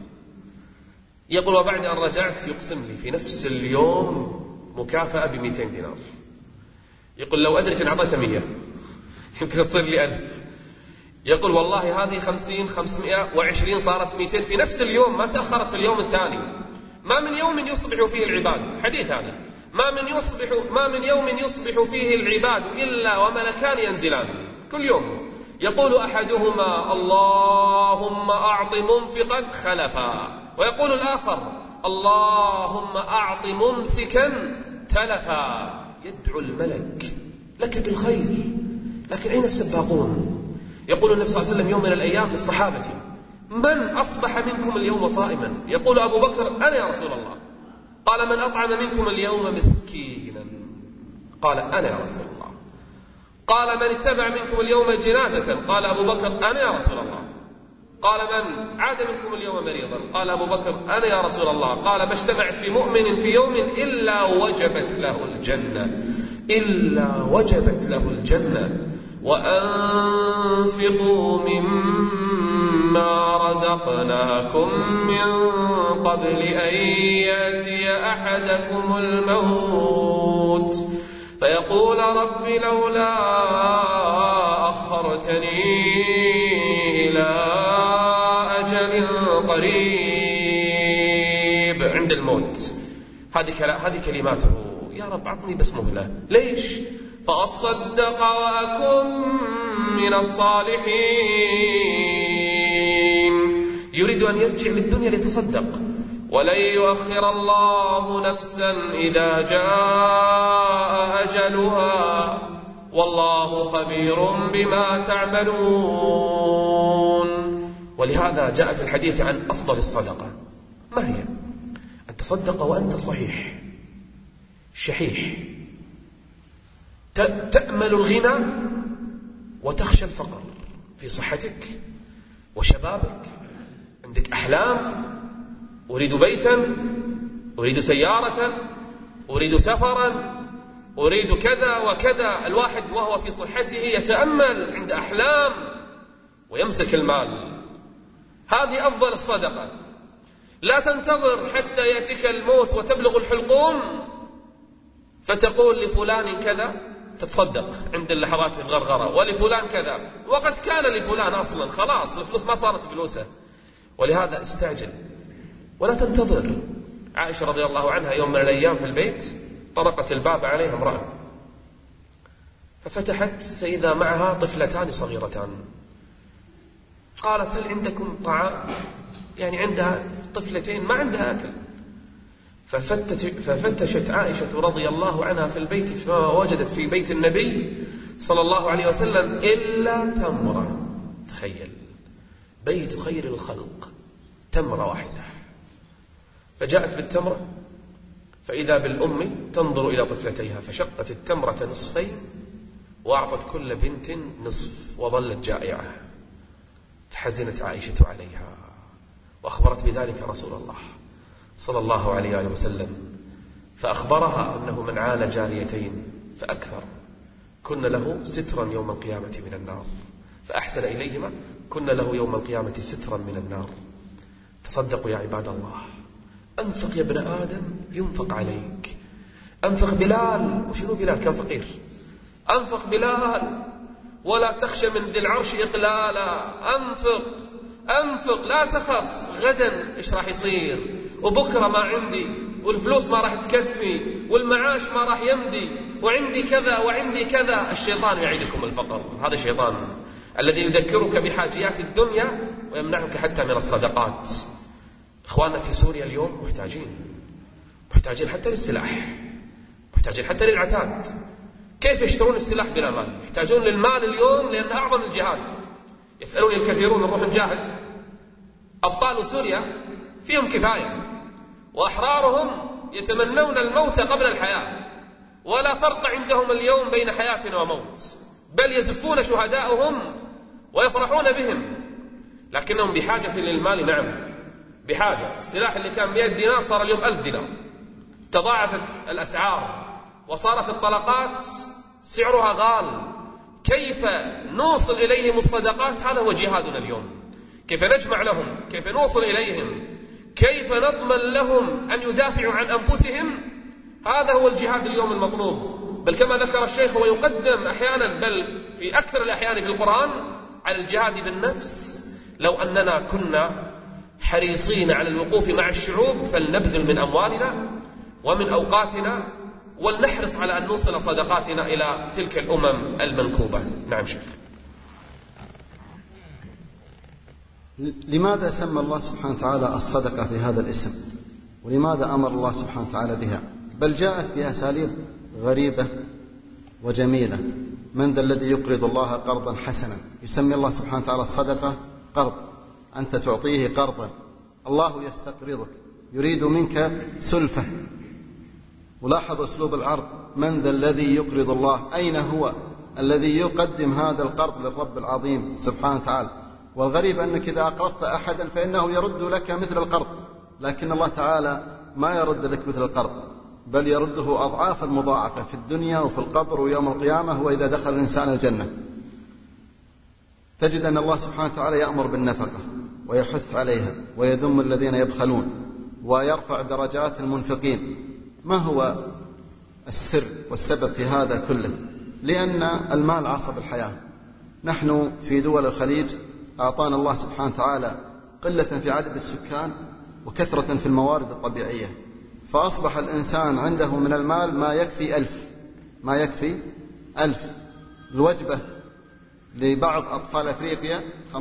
يقول وبعد أن رجعت يقسم لي في نفس اليوم مكافأة ب200 دينار. يقول لو أدري كان أعطيته 100 يمكن تصير لي 1000. يقول والله هذه 50 520 صارت 200 في نفس اليوم، ما تأخرت في اليوم الثاني. ما من يوم يصبح فيه العباد، حديث هذا، ما من يوم يصبح فيه العباد إلا وملكان ينزلان كل يوم، يقول أحدهما اللهم أعط منفقا خلفا، ويقول الآخر اللهم أعط ممسكا تلفا. يدعو الملك لك بالخير، لكن أين السباقون؟ يقول النبي صلى الله عليه وسلم يوم من الأيام للصحابة من أصبح منكم اليوم صائما؟ يقول أبو بكر أنا يا رسول الله. قال من أطعم منكم اليوم مسكينا؟ قال أنا يا رسول الله. قال من اتبع منكم اليوم جنازة؟ قال أبو بكر أنا يا رسول الله. قال من عاد منكم اليوم مريضا؟ قال أبو بكر أنا يا رسول الله. قال ما اجتمعت في مؤمن في يوم إلا وجبت له الجنة، إلا وجبت له الجنة. وأنفقوا مما رزقناكم من قبل أن يأتي أحدكم الموت فيقول رب لولا أخرتني إلى أجل قريب عند الموت. هذه كلماته، يا رب عطني بس مهلة. ليش؟ فأصدق وأكن من الصالحين. يريد أن يرجع للدنيا ليتصدق، ولن يؤخر الله نفسا إذا جاء أجلها والله خبير بما تعملون. ولهذا جاء في الحديث عن أفضل الصدقة. ما هي؟ أن تصدق وأنت صحيح شحيح، تأمل الغنى وتخشى الفقر في صحتك وشبابك. عندك أحلام، أريد بيتا، أريد سيارة، أريد سفرا، أريد كذا وكذا. الواحد وهو في صحته يتأمل عند أحلام ويمسك المال. هذه أفضل الصدقة. لا تنتظر حتى يأتيك الموت وتبلغ الحلقوم فتقول لفلان كذا، تتصدق عند اللحظات الغرغرة، ولفلان كذا، وقد كان لفلان أصلا خلاص الفلوس ما صارت فلوسه. ولهذا استعجل ولا تنتظر. عائشة رضي الله عنها يوم من الأيام في البيت طرقت الباب عليها امرأة، ففتحت فإذا معها طفلتان صغيرتان. قالت هل عندكم طعام؟ يعني عندها طفلتين ما عندها أكل. ففتشت عائشة رضي الله عنها في البيت فما وجدت في بيت النبي صلى الله عليه وسلم إلا تمرة. تخيل، بيت خير الخلق تمرة واحدة. فجاءت بالتمرة فإذا بالأم تنظر إلى طفلتيها فشقت التمرة نصفين وأعطت كل بنت نصف وظلت جائعة، فحزنت عائشة عليها وأخبرت بذلك رسول الله صلى الله عليه وسلم، فأخبرها أنه من عال جاريتين فأكثر كن له سترا يوم القيامة من النار، فأحسن إليهما كن له يوم القيامة سترا من النار. تصدقوا يا عباد الله، أنفق يا ابن آدم ينفق عليك. أنفق بلال، وشنو بلال كان فقير، أنفق بلال ولا تخشى من ذي العرش إقلالا. أنفق لا تخف غدا إيش راح يصير، وبكرة ما عندي، والفلوس ما راح تكفي، والمعاش ما راح يمدي، وعندي كذا وعندي كذا. الشيطان يعيدكم الفقر، هذا الشيطان الذي يذكرك بحاجيات الدنيا ويمنعك حتى من الصدقات. إخواننا في سوريا اليوم محتاجين حتى للسلاح، محتاجين حتى للعتاد. كيف يشترون السلاح بلا مال؟ يحتاجون للمال اليوم لأن أعظم الجهاد. يسألوني الكثيرون نروح نجاهد، أبطال سوريا فيهم كفاية، وأحرارهم يتمنون الموت قبل الحياة، ولا فرق عندهم اليوم بين حياة وموت، بل يزفون شهداءهم ويفرحون بهم، لكنهم بحاجة للمال. نعم بحاجة. السلاح اللي كان 100 دينار صار اليوم 1000 دينار، تضاعفت الأسعار وصارت الطلقات سعرها غال. كيف نوصل إليهم الصدقات؟ هذا هو جهادنا اليوم. كيف نجمع لهم، كيف نوصل إليهم، كيف نضمن لهم أن يدافعوا عن أنفسهم. هذا هو الجهاد اليوم المطلوب. بل كما ذكر الشيخ ويقدم أحيانا، بل في أكثر الأحيان في القرآن، على الجهاد بالنفس. لو أننا كنا حريصين على الوقوف مع الشعوب فلنبذل من أموالنا ومن أوقاتنا، ولنحرص على أن نوصل صدقاتنا إلى تلك الأمم المنكوبة. نعم شيخ. لماذا سمى الله سبحانه وتعالى الصدقة بهذا الاسم؟ ولماذا أمر الله سبحانه وتعالى بها؟ بل جاءت بأساليب غريبة وجميلة. من ذا الذي يقرض الله قرضا حسنا؟ يسمي الله سبحانه وتعالى الصدقة قرض، أنت تعطيه قرضا، الله يستقرضك يريد منك سلفة. ولاحظ أسلوب العرض، من ذا الذي يقرض الله، أين هو الذي يقدم هذا القرض للرب العظيم سبحانه وتعالى؟ والغريب أنك إذا أقرضت أحدا فإنه يرد لك مثل القرض، لكن الله تعالى ما يرد لك مثل القرض، بل يرده أضعافا مضاعفة في الدنيا وفي القبر ويوم القيامة وإذا دخل الإنسان الجنة. تجد أن الله سبحانه وتعالى يأمر بالنفقة ويحث عليها ويذم الذين يبخلون ويرفع درجات المنفقين. ما هو السر والسبب في هذا كله؟ لأن المال عصب الحياة. نحن في دول الخليج أعطانا الله سبحانه وتعالى قلة في عدد السكان وكثرة في الموارد الطبيعية، فأصبح الإنسان عنده من المال ما يكفي 1000. الوجبة لبعض أطفال أفريقيا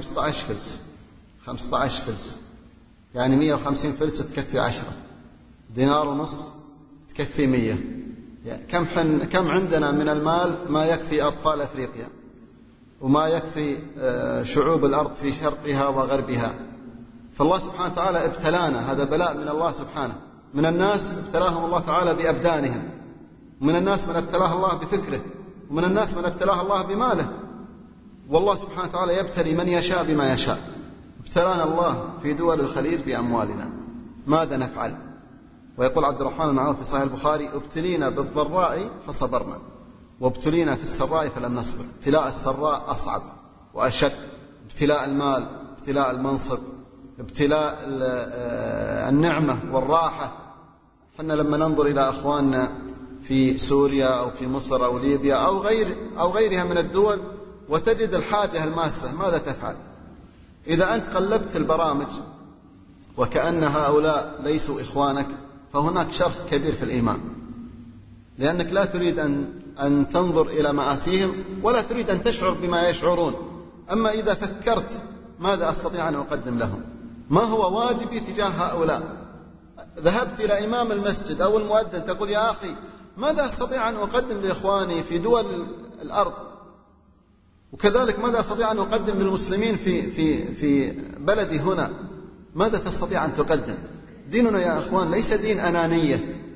15 فلس، يعني 150 فلس تكفي 10 دينار ونص تكفي 100. يعني كم عندنا من المال ما يكفي أطفال أفريقيا وما يكفي شعوب الأرض في شرقها وغربها. فالله سبحانه وتعالى ابتلانا، هذا بلاء من الله سبحانه. من الناس ابتلاهم الله تعالى بأبدانهم، ومن الناس من ابتلاه الله بفكره، ومن الناس من ابتلاه الله بماله. والله سبحانه وتعالى يبتلي من يشاء بما يشاء. ابتلانا الله في دول الخليج بأموالنا، ماذا نفعل؟ ويقول عبد الرحمن بن عوف في صحيح البخاري: ابتلينا بالضراء فصبرنا، وابتلينا في السراء فلم نصبر. ابتلاء السراء أصعب وأشد، ابتلاء المال، ابتلاء المنصب، ابتلاء النعمة والراحة. حنا لما ننظر إلى أخواننا في سوريا أو في مصر أو ليبيا أو غيرها من الدول وتجد الحاجة الماسة، ماذا تفعل؟ إذا أنت قلبت البرامج وكأن هؤلاء ليسوا إخوانك فهناك شرط كبير في الإيمان، لأنك لا تريد أن تنظر إلى مآسيهم ولا تريد أن تشعر بما يشعرون. أما إذا فكرت ماذا أستطيع أن أقدم لهم، ما هو واجبي تجاه هؤلاء، ذهبت إلى إمام المسجد أو المؤذن تقول: يا أخي ماذا أستطيع أن أقدم لإخواني في دول الأرض، وكذلك ماذا أستطيع أن أقدم للمسلمين في بلدي هنا، ماذا تستطيع أن تقدم؟ ديننا يا أخوان ليس دين أنانية،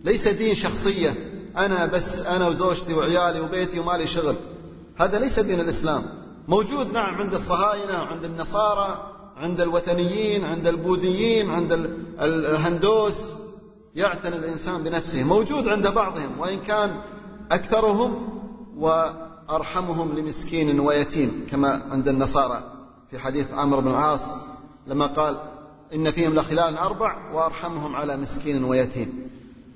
ليس دين شخصية، أنا بس أنا وزوجتي وعيالي وبيتي ومالي شغل. هذا ليس دين الإسلام. موجود نعم عند الصهاينة، عند النصارى، عند الوثنيين، عند البوذيين، عند الهندوس، يعتني الإنسان بنفسه، موجود عند بعضهم وإن كان أكثرهم وأرحمهم لمسكين ويتيم، كما عند النصارى في حديث عمرو بن العاص لما قال إن فيهم لخلال 4 وأرحمهم على مسكين ويتيم.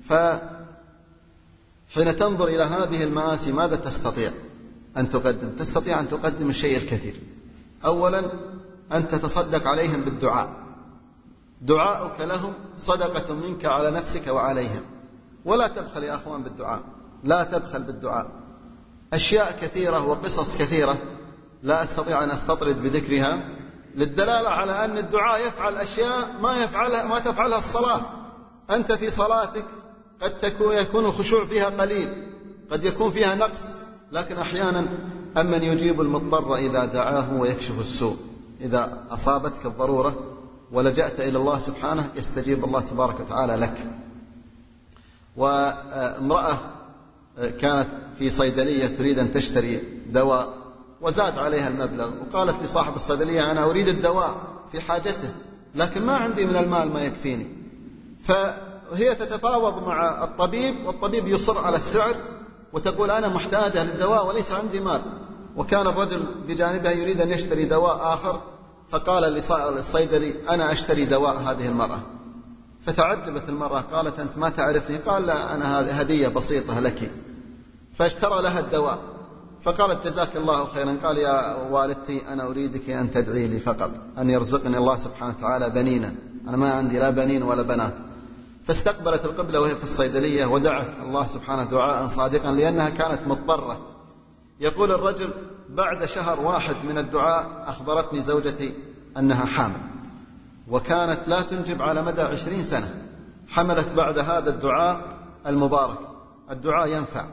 فحين تنظر إلى هذه المآسي ماذا تستطيع أن تقدم؟ تستطيع أن تقدم الشيء الكثير. أولا أن تتصدق عليهم بالدعاء، دعاؤك لهم صدقة منك على نفسك وعليهم، ولا تبخل يا أخوان بالدعاء، لا تبخل بالدعاء. أشياء كثيرة وقصص كثيرة لا أستطيع أن أستطرد بذكرها للدلالة على أن الدعاء يفعل أشياء ما تفعلها الصلاة. أنت في صلاتك قد يكون الخشوع فيها قليل، قد يكون فيها نقص، لكن أحيانا أمن يجيب المضطر إذا دعاه ويكشف السوء. إذا أصابتك الضرورة ولجأت إلى الله سبحانه يستجيب الله تبارك وتعالى لك. وامرأة كانت في صيدلية تريد أن تشتري دواء وزاد عليها المبلغ، وقالت لصاحب الصيدلية أنا أريد الدواء في حاجته لكن ما عندي من المال ما يكفيني. فهي تتفاوض مع الطبيب والطبيب يصر على السعر وتقول أنا محتاجة للدواء وليس عندي مال. وكان الرجل بجانبها يريد أن يشتري دواء آخر، فقال للصيدلي أنا أشتري دواء هذه المرأة. فتعجبت المرأة قالت أنت ما تعرفني؟ قال لا أنا هذه هدية بسيطة لك. فاشترى لها الدواء فقالت جزاك الله خيرا. قال يا والدتي أنا أريدك أن تدعي لي فقط أن يرزقني الله سبحانه وتعالى بنينا، أنا ما عندي لا بنين ولا بنات. فاستقبلت القبلة وهي في الصيدلية ودعت الله سبحانه دعاء صادقا لأنها كانت مضطرة. يقول الرجل بعد شهر واحد من الدعاء أخبرتني زوجتي أنها حامل، وكانت لا تنجب على مدى 20 سنة. حملت بعد هذا الدعاء المبارك. الدعاء ينفع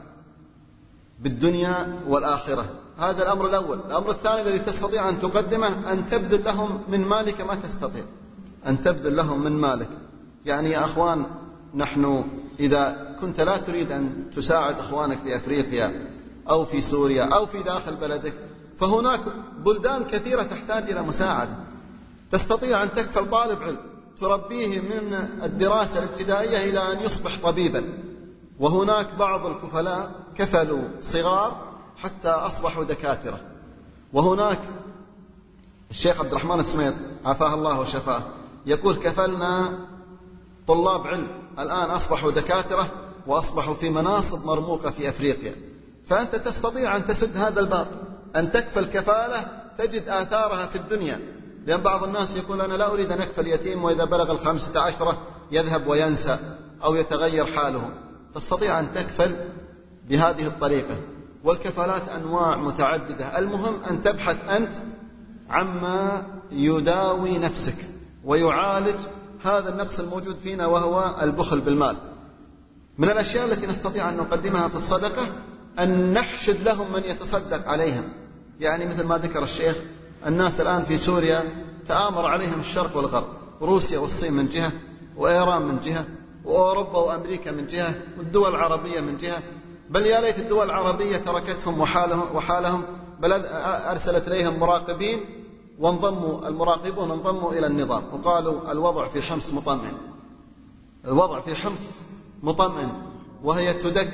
بالدنيا والآخرة، هذا الأمر الأول. الأمر الثاني الذي تستطيع أن تقدمه أن تبذل لهم من مالك ما تستطيع، أن تبذل لهم من مالك. يعني يا أخوان نحن إذا كنت لا تريد أن تساعد أخوانك في أفريقيا أو في سوريا أو في داخل بلدك، فهناك بلدان كثيرة تحتاج إلى مساعدة. تستطيع أن تكفل طالب علم تربيه من الدراسة الابتدائية إلى أن يصبح طبيبا، وهناك بعض الكفلاء كفلوا صغار حتى أصبحوا دكاترة. وهناك الشيخ عبد الرحمن السميط عافاه الله وشفاه يقول كفلنا طلاب علم الآن أصبحوا دكاترة وأصبحوا في مناصب مرموقة في أفريقيا. فأنت تستطيع أن تسد هذا الباب، أن تكفل كفالة تجد آثارها في الدنيا. لأن بعض الناس يقول أنا لا أريد أن أكفل يتيم وإذا بلغ 15 يذهب وينسى أو يتغير حاله. تستطيع أن تكفل بهذه الطريقة، والكفالات أنواع متعددة. المهم أن تبحث أنت عما يداوي نفسك ويعالج هذا النقص الموجود فينا وهو البخل بالمال. من الأشياء التي نستطيع أن نقدمها في الصدقة أن نحشد لهم من يتصدق عليهم. يعني مثل ما ذكر الشيخ الناس الآن في سوريا تآمر عليهم الشرق والغرب، روسيا والصين من جهة، وإيران من جهة، وأوروبا وأمريكا من جهة، والدول العربية من جهة. بل يا ليت الدول العربية تركتهم وحالهم، بل أرسلت إليهم مراقبين وانضموا المراقبون انضموا إلى النظام وقالوا الوضع في حمص مطمئن، الوضع في حمص مطمئن، وهي تدك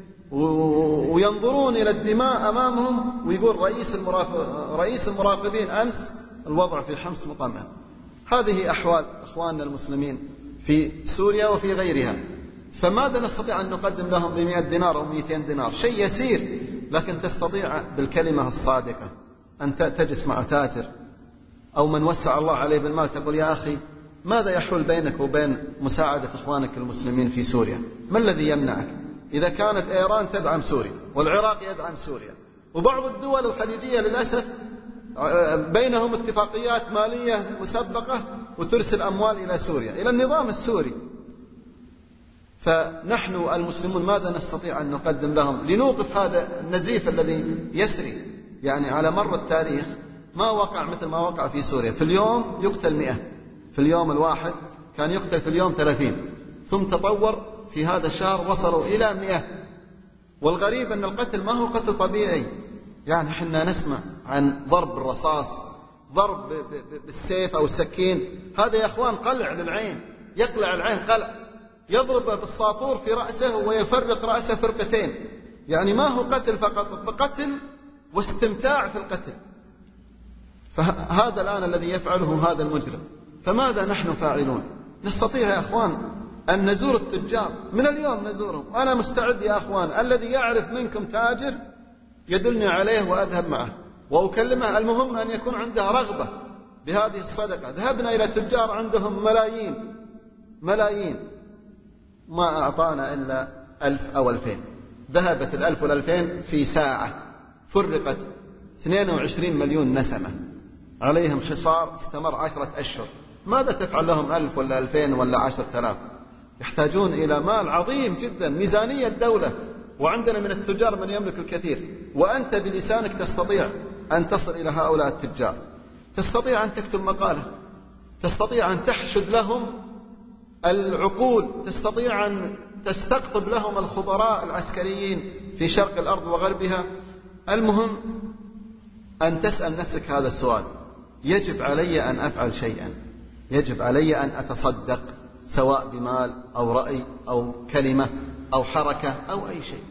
وينظرون إلى الدماء أمامهم. ويقول رئيس المراقبين أمس الوضع في حمص مطمئن. هذه أحوال إخواننا المسلمين في سوريا وفي غيرها. فماذا نستطيع أن نقدم لهم ب100 دينار أو 200 دينار؟ شيء يسير، لكن تستطيع بالكلمة الصادقة أن تجلس مع تاجر أو من وسع الله عليه بالمال تقول يا أخي ماذا يحول بينك وبين مساعدة إخوانك المسلمين في سوريا؟ ما الذي يمنعك؟ إذا كانت إيران تدعم سوريا والعراق يدعم سوريا وبعض الدول الخليجية للأسف بينهم اتفاقيات مالية مسبقة وترسل أموال إلى سوريا إلى النظام السوري. فنحن المسلمون ماذا نستطيع أن نقدم لهم لنوقف هذا النزيف الذي يسري؟ يعني على مر التاريخ ما وقع مثل ما وقع في سوريا. في اليوم يقتل 100، في اليوم الواحد كان يقتل في اليوم 30، ثم تطور في هذا الشهر وصلوا إلى 100. والغريب أن القتل ما هو قتل طبيعي، يعني حنا نسمع عن ضرب بالرصاص، ضرب بالسيف أو السكين. هذا يا أخوان قلع للعين، يقلع العين قلع، يضرب بالساطور في رأسه ويفرق رأسه فرقتين. يعني ما هو قتل فقط، بقتل واستمتاع في القتل. فهذا الآن الذي يفعله هذا المجرم. فماذا نحن فاعلون؟ نستطيع يا أخوان أن نزور التجار، من اليوم نزورهم. أنا مستعد يا أخوان، الذي يعرف منكم تاجر يدلني عليه وأذهب معه وأكلمه. المهم أن يكون عنده رغبة بهذه الصدقة. ذهبنا إلى تجار عندهم ملايين، ما أعطانا إلا 1000 أو 2000. ذهبت 1000 و2000 في ساعة، فرقت 22 مليون نسمة عليهم حصار استمر 10 أشهر. ماذا تفعل لهم 1000 ولا 2000 ولا 10,000؟ يحتاجون إلى مال عظيم جدا، ميزانية الدولة. وعندنا من التجار من يملك الكثير. وأنت بلسانك تستطيع أن تصل إلى هؤلاء التجار، تستطيع أن تكتب مقالة، تستطيع أن تحشد لهم العقول، تستطيع أن تستقطب لهم الخبراء العسكريين في شرق الأرض وغربها. المهم أن تسأل نفسك هذا السؤال: يجب علي أن أفعل شيئا، يجب علي أن أتصدق، سواء بمال أو رأي أو كلمة أو حركة أو أي شيء.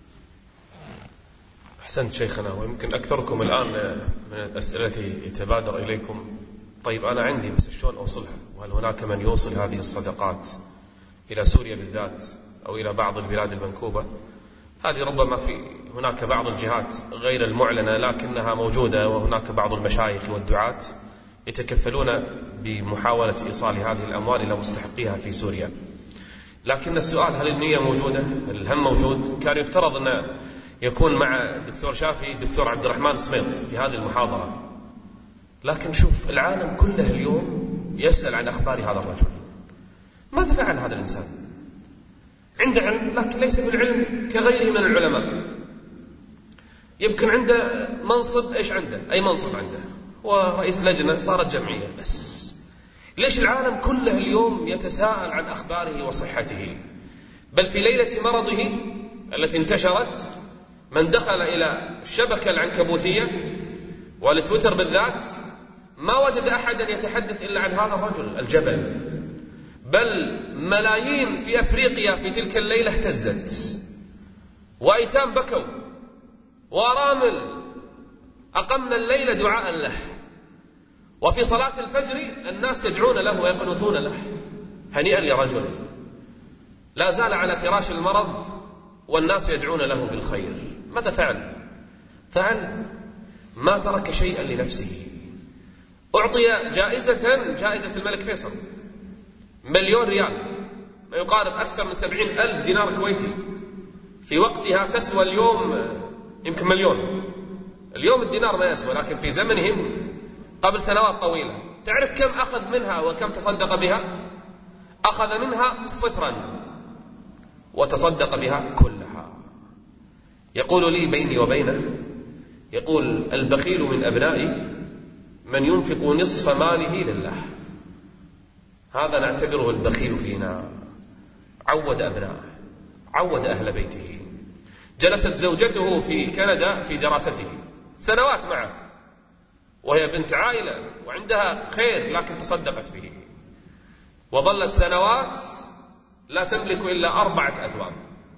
أحسنت شيخنا. ويمكن أكثركم الآن من الأسئلة يتبادر إليكم: طيب أنا عندي، بس شلون أوصلها؟ وهل هناك من يوصل هذه الصدقات إلى سوريا بالذات أو إلى بعض البلاد المنكوبة؟ هذه ربما في هناك بعض الجهات غير المعلنة لكنها موجودة، وهناك بعض المشايخ والدعاة يتكفلون بمحاولة إيصال هذه الأموال إلى مستحقيها في سوريا. لكن السؤال: هل النية موجودة؟ هل الهم موجود؟ كان يفترض أن يكون مع الدكتور شافي الدكتور عبد الرحمن سميط في هذه المحاضرة. لكن شوف، العالم كله اليوم يسأل عن أخبار هذا الرجل. ماذا فعل هذا الإنسان؟ عنده علم لكن ليس بالعلم كغيره من العلماء. يمكن عنده منصب، إيش عنده؟ أي منصب عنده، ورئيس لجنة، صارت جمعية. بس ليش العالم كله اليوم يتساءل عن أخباره وصحته؟ بل في ليلة مرضه التي انتشرت، من دخل إلى الشبكة العنكبوتية والتويتر بالذات ما وجد أحدا يتحدث إلا عن هذا الرجل الجبل. بل ملايين في أفريقيا في تلك الليلة اهتزت، وأيتام بكوا، وأرامل أقمنا الليل دعاء له، وفي صلاة الفجر الناس يدعون له ويقنطون له. هنيئا لرجل لا زال على فراش المرض والناس يدعون له بالخير. ماذا فعل؟ ما ترك شيئا لنفسه. أعطي جائزة الملك فيصل، 1,000,000 ريال، ما يقارب أكثر من 70,000 دينار كويتي. في وقتها تسوى اليوم يمكن 1,000,000. اليوم الدينار ما يسوى، لكن في زمنهم قبل سنوات طويلة تعرف كم أخذ منها وكم تصدق بها؟ أخذ منها 0 وتصدق بها كلها. يقول لي بيني وبينه، يقول: البخيل من أبنائي من ينفق نصف ماله لله. هذا نعتبره البخيل فينا. عود أبنائه، عود أهل بيته. جلست زوجته في كندا في دراسته سنوات معه، وهي بنت عائلة وعندها خير، لكن تصدقت به، وظلت سنوات لا تملك إلا 4 أثواب.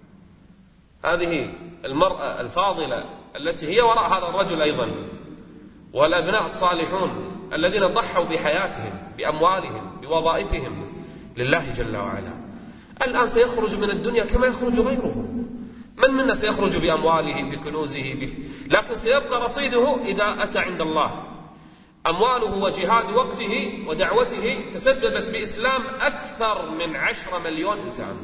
هذه المرأة الفاضلة التي هي وراء هذا الرجل أيضا، والأبناء الصالحون الذين ضحوا بحياتهم، بأموالهم، بوظائفهم لله جل وعلا، الآن سيخرج من الدنيا كما يخرج غيره. من منا سيخرج بأمواله، بكنوزه، لكن سيبقى رصيده إذا أتى عند الله. أمواله وجهاد وقته ودعوته تسببت بإسلام أكثر من 10 مليون إنسان.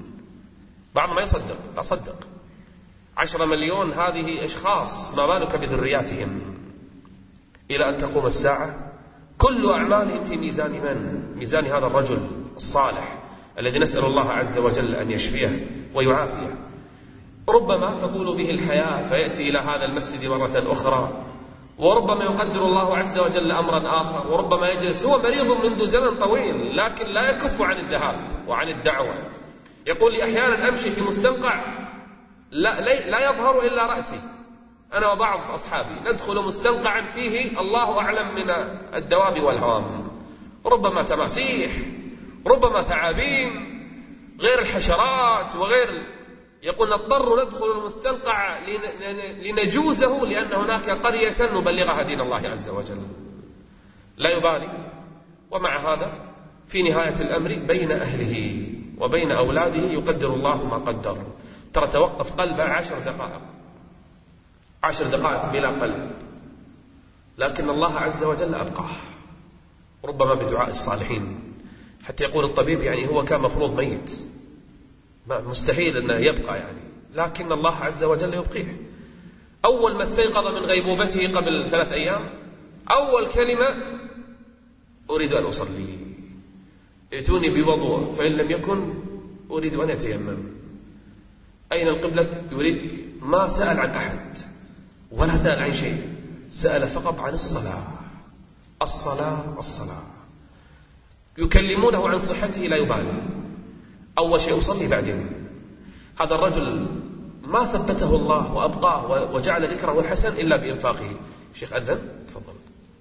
بعض ما يصدق، لا صدق. 10 مليون هذه أشخاص، ما بالك بذرياتهم. إلى أن تقوم الساعة كل أعمالهم في ميزان من؟ ميزان هذا الرجل الصالح الذي نسأل الله عز وجل أن يشفيه ويعافيه. ربما تطول به الحياة فيأتي إلى هذا المسجد مرة أخرى، وربما يقدر الله عز وجل أمرا آخر، وربما يجلس هو مريض منذ زمن طويل لكن لا يكف عن الذهاب وعن الدعوة. يقول لي أحيانا أمشي في مستنقع لا يظهر إلا رأسي، أنا وبعض أصحابي ندخل مستنقعا فيه الله أعلم من الدواب والهوام، ربما تماسيح، ربما ثعابين، غير الحشرات وغير. يقول نضطر ندخل المستنقع لنجوزه لأن هناك قرية نبلغها دين الله عز وجل. لا يبالي، ومع هذا في نهاية الأمر بين أهله وبين أولاده يقدر الله ما قدر. ترى توقف قلبه 10 دقائق، 10 دقائق بلا قلب، لكن الله عز وجل أبقاه، ربما بدعاء الصالحين. حتى يقول الطبيب يعني هو كان مفروض ميت، مستحيل أنه يبقى يعني، لكن الله عز وجل يبقيه. أول ما استيقظ من غيبوبته قبل 3 أيام أول كلمة: أريد أن أصلي، ائتوني بوضوء فإن لم يكن أريد أن أتيمم. أين القبلة؟ يريد. ما سأل عن أحد ولا سأل عن شيء، سأل فقط عن الصلاة. الصلاة الصلاة. يكلمونه عن صحته لا يبالي، أول شيء أصلي بعدين. هذا الرجل ما ثبته الله وأبقاه وجعل ذكره الحسن إلا بإنفاقه. شيخ أذن، تفضل.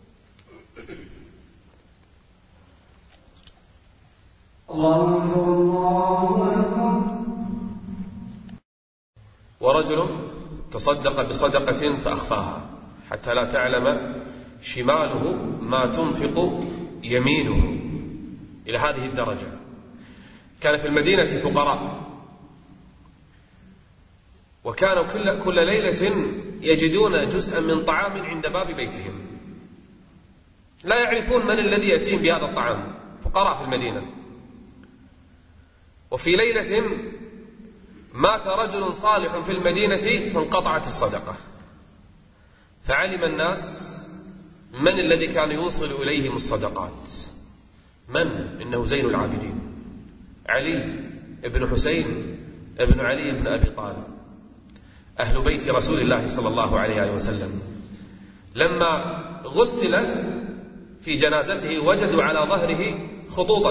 ورجل تصدق بصدقة فأخفاها حتى لا تعلم شماله ما تنفق يمينه، إلى هذه الدرجة. كان في المدينة فقراء، وكانوا كل ليلة يجدون جزءا من طعام عند باب بيتهم، لا يعرفون من الذي يأتيهم بهذا الطعام، فقراء في المدينة. وفي ليلة مات رجل صالح في المدينة فانقطعت الصدقة، فعلم الناس من الذي كان يوصل إليهم الصدقات. من؟ إنه زين العابدين، علي بن حسين ابن علي بن أبي طالب، أهل بيت رسول الله صلى الله عليه وسلم. لما غسل في جنازته وجدوا على ظهره خطوطا،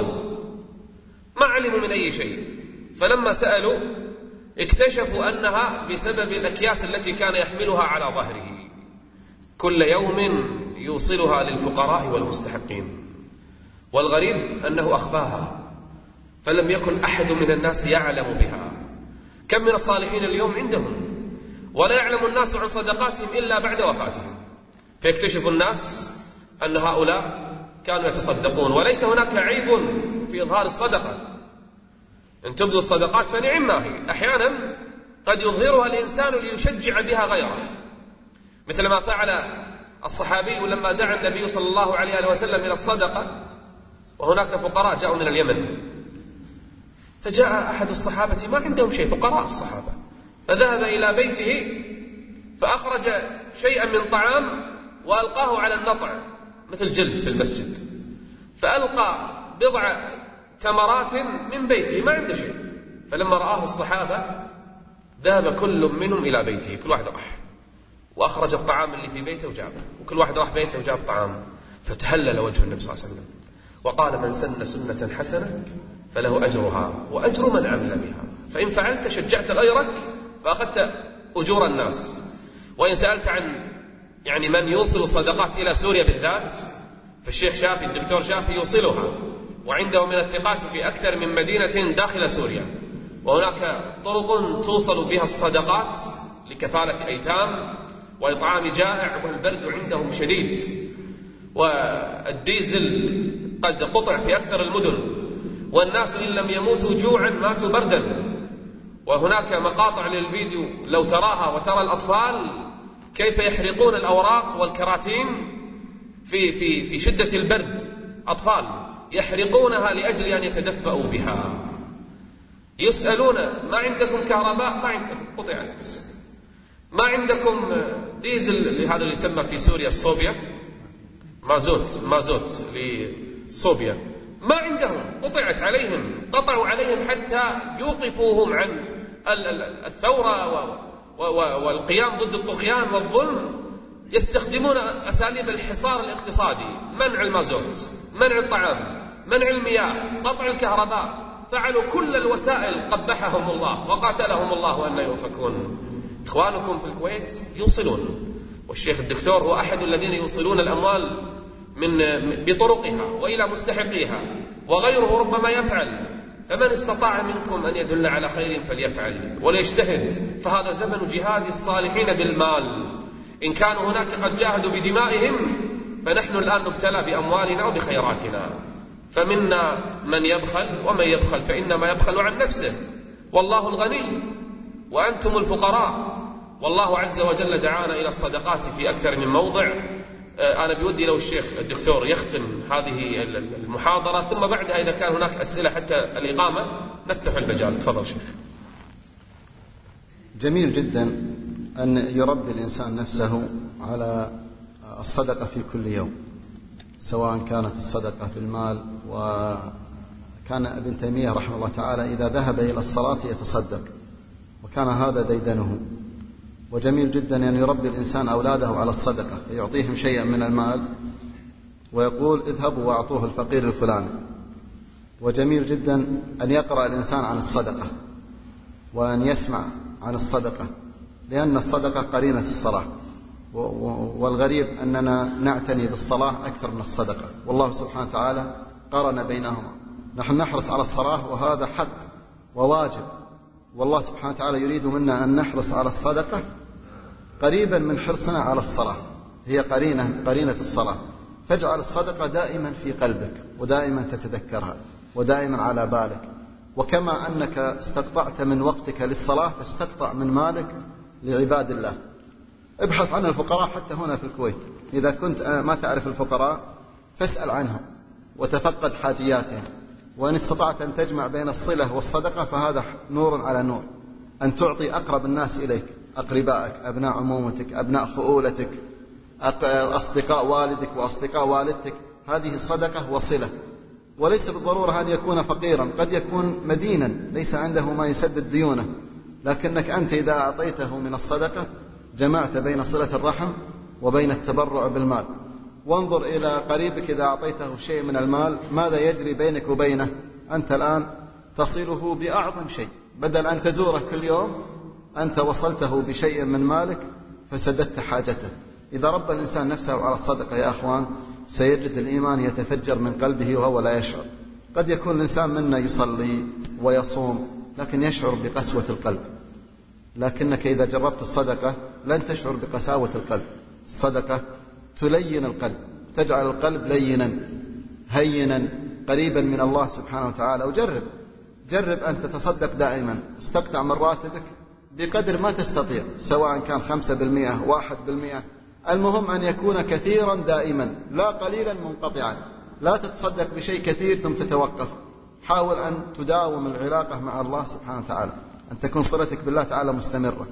ما علموا من أي شيء، فلما سألوا اكتشفوا أنها بسبب الأكياس التي كان يحملها على ظهره، كل يوم يوصلها للفقراء والمستحقين. والغريب أنه أخفاها، فلم يكن أحد من الناس يعلم بها. كم من الصالحين اليوم عندهم ولا يعلم الناس عن صدقاتهم إلا بعد وفاتهم، فيكتشف الناس أن هؤلاء كانوا يتصدقون. وليس هناك عيب في إظهار الصدقة، إن تبدو الصدقات فنعم ما هي. أحيانا قد يظهرها الإنسان ليشجع بها غيره، مثل ما فعل الصحابي لما دعا النبي صلى الله عليه وسلم إلى الصدقة، وهناك فقراء جاءوا من اليمن، فجاء أحد الصحابة ما عندهم شيء، فقراء الصحابة، فذهب إلى بيته فأخرج شيئا من طعام وألقاه على النطع مثل جلد في المسجد، فألقى بضع تمرات من بيته، ما عنده شيء. فلما رآه الصحابة ذهب كل منهم إلى بيته، كل واحد راح وأخرج الطعام اللي في بيته وجابه، وكل واحد راح بيته وجاب طعام. فتهلل وجه النبي صلى الله عليه وسلم وقال: من سن سنة حسنة فله أجرها وأجر من عمل بها، فإن فعلت شجعت غيرك فأخذت أجور الناس. وإن سألت عن يعني من يوصل الصدقات إلى سوريا بالذات، فالشيخ شافي الدكتور شافي يوصلها، وعنده من الثقات في أكثر من مدينة داخل سوريا، وهناك طرق توصل بها الصدقات لكفالة أيتام وإطعام جائع، والبرد عندهم شديد، والديزل قد قطع في أكثر المدن، والناس إن لم يموتوا جوعا ماتوا بردا. وهناك مقاطع للفيديو لو تراها، وترى الأطفال كيف يحرقون الأوراق والكراتين في شدة البرد، أطفال يحرقونها لأجل أن يتدفئوا بها. يسألون: ما عندكم كهرباء؟ ما عندكم، قطعت. ما عندكم ديزل، هذا اللي يسمى في سوريا الصوبيا، مازوت لصوبيا، ما عندهم، قطعت عليهم، قطعوا عليهم حتى يوقفوهم عن الثورة والقيام ضد الطغيان والظلم. يستخدمون أساليب الحصار الاقتصادي، منع المازوت، منع الطعام، منع المياه، قطع الكهرباء، فعلوا كل الوسائل قبحهم الله وقاتلهم الله أن يؤفكون. إخوانكم في الكويت يوصلون، والشيخ الدكتور هو أحد الذين يوصلون الأموال بطرقها وإلى مستحقيها، وغيره ربما يفعل. فمن استطاع منكم أن يدل على خير فليفعل وليجتهد، فهذا زمن جهاد الصالحين بالمال. إن كانوا هناك قد جاهدوا بدمائهم، فنحن الآن نبتلى بأموالنا وبخيراتنا. فمنا من يبخل، ومن يبخل فإنما يبخل عن نفسه، والله الغني وأنتم الفقراء. والله عز وجل دعانا إلى الصدقات في أكثر من موضع. أنا بودي لو الشيخ الدكتور يختم هذه المحاضرة، ثم بعدها إذا كان هناك أسئلة حتى الإقامة نفتح المجال. تفضل شيخ. جميل جدا أن يربي الإنسان نفسه على الصدقة في كل يوم، سواء كانت الصدقة بالمال. وكان ابن تيمية رحمه الله تعالى إذا ذهب إلى الصلاة يتصدق، وكان هذا ديدنه. وجميل جدا أن يربي الإنسان أولاده على الصدقة، فيعطيهم شيئا من المال ويقول اذهبوا وأعطوه الفقير الفلاني. وجميل جدا أن يقرأ الإنسان عن الصدقة وأن يسمع عن الصدقة، لأن الصدقة قرينة الصلاة، والغريب أننا نعتني بالصلاة أكثر من الصدقة، والله سبحانه وتعالى قارن بينهما. نحن نحرص على الصلاة وهذا حق وواجب، والله سبحانه وتعالى يريد منا أن نحرص على الصدقة قريبا من حرصنا على الصلاة، هي قرينة الصلاة. فاجعل الصدقة دائما في قلبك، ودائما تتذكرها، ودائما على بالك. وكما أنك استقطعت من وقتك للصلاة، فاستقطع من مالك لعباد الله. ابحث عن الفقراء حتى هنا في الكويت، إذا كنت ما تعرف الفقراء فاسأل عنهم وتفقد حاجياتهم. وإن استطعت أن تجمع بين الصلة والصدقة فهذا نور على نور. أن تعطي أقرب الناس إليك، أقربائك، أبناء عمومتك، أبناء خؤولتك، أصدقاء والدك وأصدقاء والدتك، هذه صدقة وصلة. وليس بالضرورة أن يكون فقيرا، قد يكون مدينا ليس عنده ما يسدد ديونه، لكنك أنت إذا أعطيته من الصدقة جمعت بين صلة الرحم وبين التبرع بالمال. وانظر إلى قريبك إذا أعطيته شيء من المال ماذا يجري بينك وبينه. أنت الآن تصله بأعظم شيء، بدل أن تزوره كل يوم أنت وصلته بشيء من مالك فسددت حاجته. إذا ربى الإنسان نفسه على الصدقة يا أخوان سيجد الإيمان يتفجر من قلبه وهو لا يشعر. قد يكون الإنسان منا يصلي ويصوم لكن يشعر بقسوة القلب، لكنك إذا جربت الصدقة لن تشعر بقساوة القلب. الصدقة تلين القلب، تجعل القلب لينا هينا قريبا من الله سبحانه وتعالى. وجرب أن تتصدق دائما، استقطع من راتبك بقدر ما تستطيع، سواء كان 5%، 1%، المهم أن يكون كثيرا دائما لا قليلا منقطعا. لا تتصدق بشيء كثير ثم تتوقف. حاول أن تداوم العلاقة مع الله سبحانه وتعالى، أن تكون صلتك بالله تعالى مستمرة.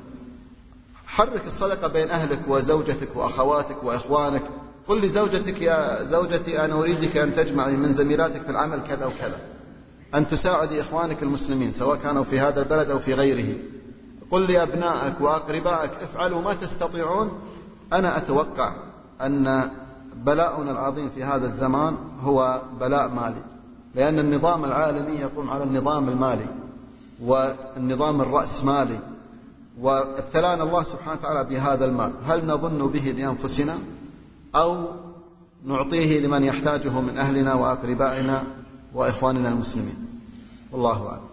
حرك الصدقة بين أهلك وزوجتك وأخواتك وإخوانك. قل لزوجتك يا زوجتي أنا أريدك أن تجمعي من زميلاتك في العمل كذا وكذا، أن تساعدي إخوانك المسلمين سواء كانوا في هذا البلد أو في غيره. قل لأبنائك وأقربائك افعلوا ما تستطيعون. أنا أتوقع أن بلاؤنا العظيم في هذا الزمان هو بلاء مالي، لأن النظام العالمي يقوم على النظام المالي والنظام الرأسمالي، وابتلانا الله سبحانه وتعالى بهذا المال. هل نظن به لأنفسنا أو نعطيه لمن يحتاجه من أهلنا وأقربائنا وإخواننا المسلمين؟ والله أعلم.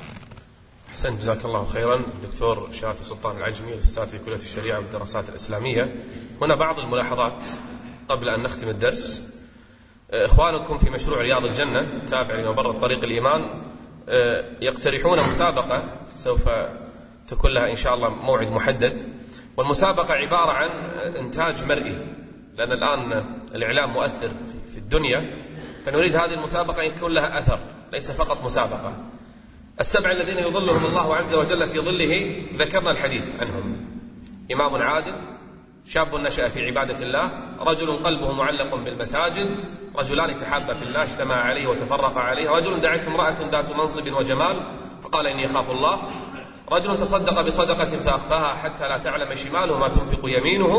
أحسنت، جزاك الله خيرا. الدكتور شافي سلطان العجمي، الأستاذ في كلية الشريعة والدراسات الإسلامية. هنا بعض الملاحظات قبل أن نختم الدرس. إخوانكم في مشروع رياض الجنة تابع لمبرة طريق الإيمان يقترحون مسابقة سوف تكون لها إن شاء الله موعد محدد، والمسابقة عبارة عن إنتاج مرئي، لأن الآن الإعلام مؤثر في الدنيا، فنريد هذه المسابقة يكون لها أثر، ليس فقط مسابقة. 7 الذين يظلهم الله عز وجل في ظله ذكرنا الحديث عنهم: إمام عادل، شاب نشأ في عبادة الله، رجل قلبه معلق بالمساجد، رجلان تحابا في الله اجتمع عليه وتفرق عليه، رجل دعته امرأة ذات منصب وجمال فقال إني أخاف الله، رجل تصدق بصدقة فأخفاها حتى لا تعلم شماله ما تنفق يمينه،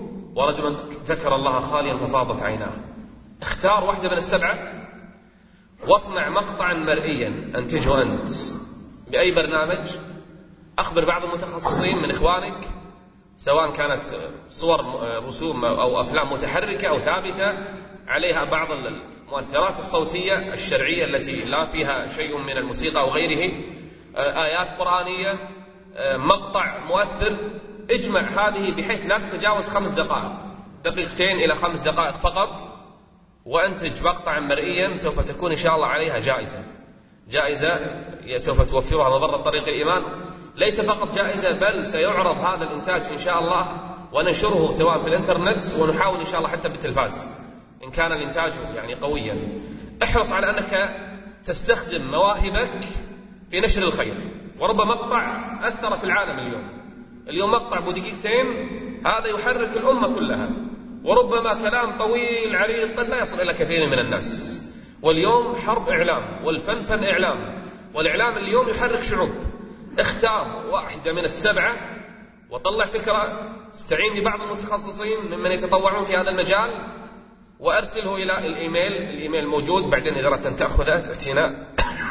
ورجل ذكر الله خاليا ففاضت عيناه. اختار واحدة من ال7 واصنع مقطعا مرئيا أنتجه أنت بأي برنامج، أخبر بعض المتخصصين من إخوانك، سواء كانت صور رسوم أو أفلام متحركة أو ثابتة عليها بعض المؤثرات الصوتية الشرعية التي لا فيها شيء من الموسيقى أو غيره، آيات قرآنية، مقطع مؤثر، اجمع هذه بحيث لا تتجاوز 5 دقائق، 2 إلى 5 دقائق فقط، وأنتج مقطعا مرئيا سوف تكون إن شاء الله عليها جائزة سوف توفرها مبرة طريق الإيمان. ليس فقط جائزة، بل سيعرض هذا الإنتاج إن شاء الله وننشره سواء في الإنترنت، ونحاول إن شاء الله حتى بالتلفاز إن كان الإنتاج يعني قويا. احرص على أنك تستخدم مواهبك في نشر الخير. ورب مقطع أثر في العالم اليوم مقطع بدقيقتين هذا يحرك الأمة كلها، وربما كلام طويل عريض قد لا يصل إلى كثير من الناس. واليوم حرب إعلام، والفن إعلام، والإعلام اليوم يحرك شعوب. اختار واحدة من ال7 وطلع فكرة، استعين ببعض المتخصصين ممن يتطوعون في هذا المجال، وأرسله إلى الإيميل موجود. بعدين إذا أردت أن تأخذه تأتينا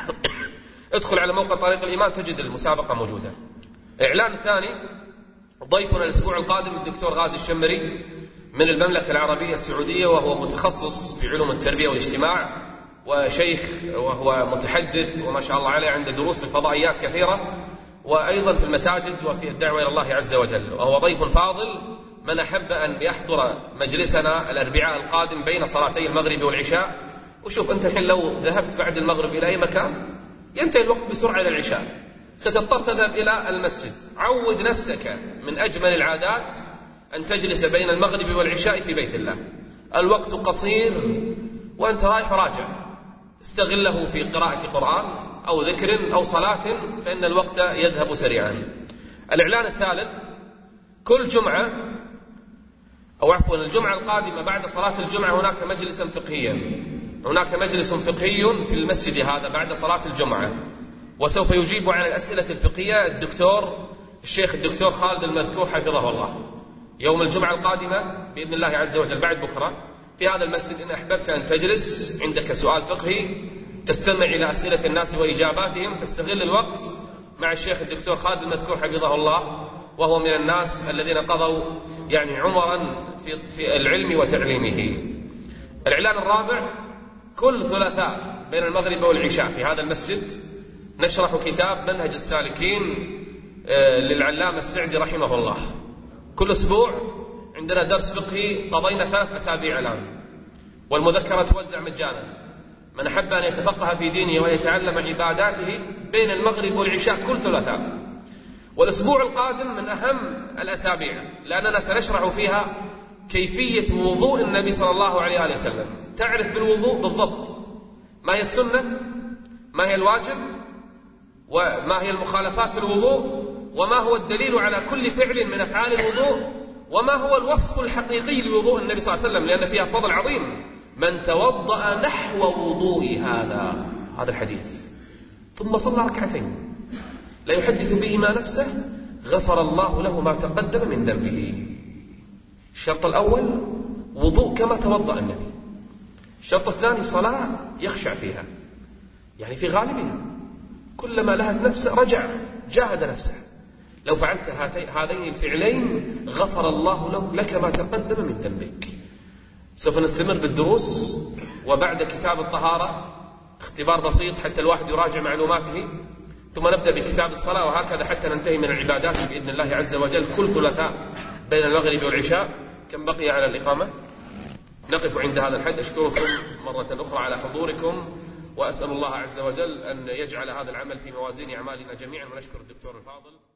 ادخل على موقع طريق الإيمان تجد المسابقة موجودة. إعلان ثاني، ضيفنا الأسبوع القادم الدكتور غازي الشمري من المملكة العربية السعودية، وهو متخصص في علوم التربية والاجتماع، وشيخ وهو متحدث وما شاء الله عليه، عنده دروس في الفضائيات كثيرة، وأيضا في المساجد وفي الدعوة إلى الله عز وجل، وهو ضيف فاضل. من أحب أن يحضر مجلسنا الأربعاء القادم بين صلاتي المغرب والعشاء. وشوف أنت الحين لو ذهبت بعد المغرب إلى أي مكان ينتهي الوقت بسرعة إلى العشاء، ستضطر تذهب إلى المسجد. عود نفسك، من أجمل العادات أن تجلس بين المغرب والعشاء في بيت الله. الوقت قصير وأنت رايح راجع، استغله في قراءة قرآن أو ذكر أو صلاة، فإن الوقت يذهب سريعا. الإعلان الثالث، كل جمعة أو عفوا الجمعة القادمة بعد صلاة الجمعة هناك مجلس فقهي في المسجد هذا بعد صلاة الجمعة، وسوف يجيب عن الأسئلة الفقهية الشيخ الدكتور خالد المذكور حفظه الله يوم الجمعة القادمة بإذن الله عز وجل بعد بكرة في هذا المسجد. إن أحببت أن تجلس عندك سؤال فقهي تستمع إلى أسئلة الناس وإجاباتهم، تستغل الوقت مع الشيخ الدكتور خالد المذكور حفظه الله، وهو من الناس الذين قضوا يعني عمرا في العلم وتعليمه. الإعلان الرابع، كل ثلاثاء بين المغرب والعشاء في هذا المسجد نشرح كتاب منهج السالكين للعلامة السعدي رحمه الله. كل أسبوع عندنا درس فقهي، قضينا 3 أسابيع الآن، والمذكرة توزع مجانا. من أحب أن يتفقه في دينه ويتعلم عباداته بين المغرب والعشاء كل ثلاثاء. والأسبوع القادم من أهم الأسابيع، لأننا سنشرح فيها كيفية وضوء النبي صلى الله عليه وسلم. تعرف بالوضوء بالضبط ما هي السنة، ما هي الواجب، وما هي المخالفات في الوضوء، وما هو الدليل على كل فعل من أفعال الوضوء، وما هو الوصف الحقيقي لوضوء النبي صلى الله عليه وسلم، لأن فيها فضل عظيم. من توضأ نحو وضوء هذا الحديث ثم صلى 2 ركعتين لا يحدث بهما نفسه غفر الله له ما تقدم من ذنبه. الشرط الأول وضوء كما توضأ النبي. الشرط الثاني صلاة يخشع فيها، يعني في غالبها كلما لهت نفسه رجع جاهد نفسه. لو فعلت هذين الفعلين غفر الله لك ما تقدم من ذنبك. سوف نستمر بالدروس، وبعد كتاب الطهارة اختبار بسيط حتى الواحد يراجع معلوماته، ثم نبدأ بكتاب الصلاة، وهكذا حتى ننتهي من العبادات بإذن الله عز وجل كل ثلاثاء بين المغرب والعشاء. كم بقي على الإقامة؟ نقف عند هذا الحد. أشكركم مرة أخرى على حضوركم، وأسأل الله عز وجل أن يجعل هذا العمل في موازين أعمالنا جميعا، ونشكر الدكتور الفاضل.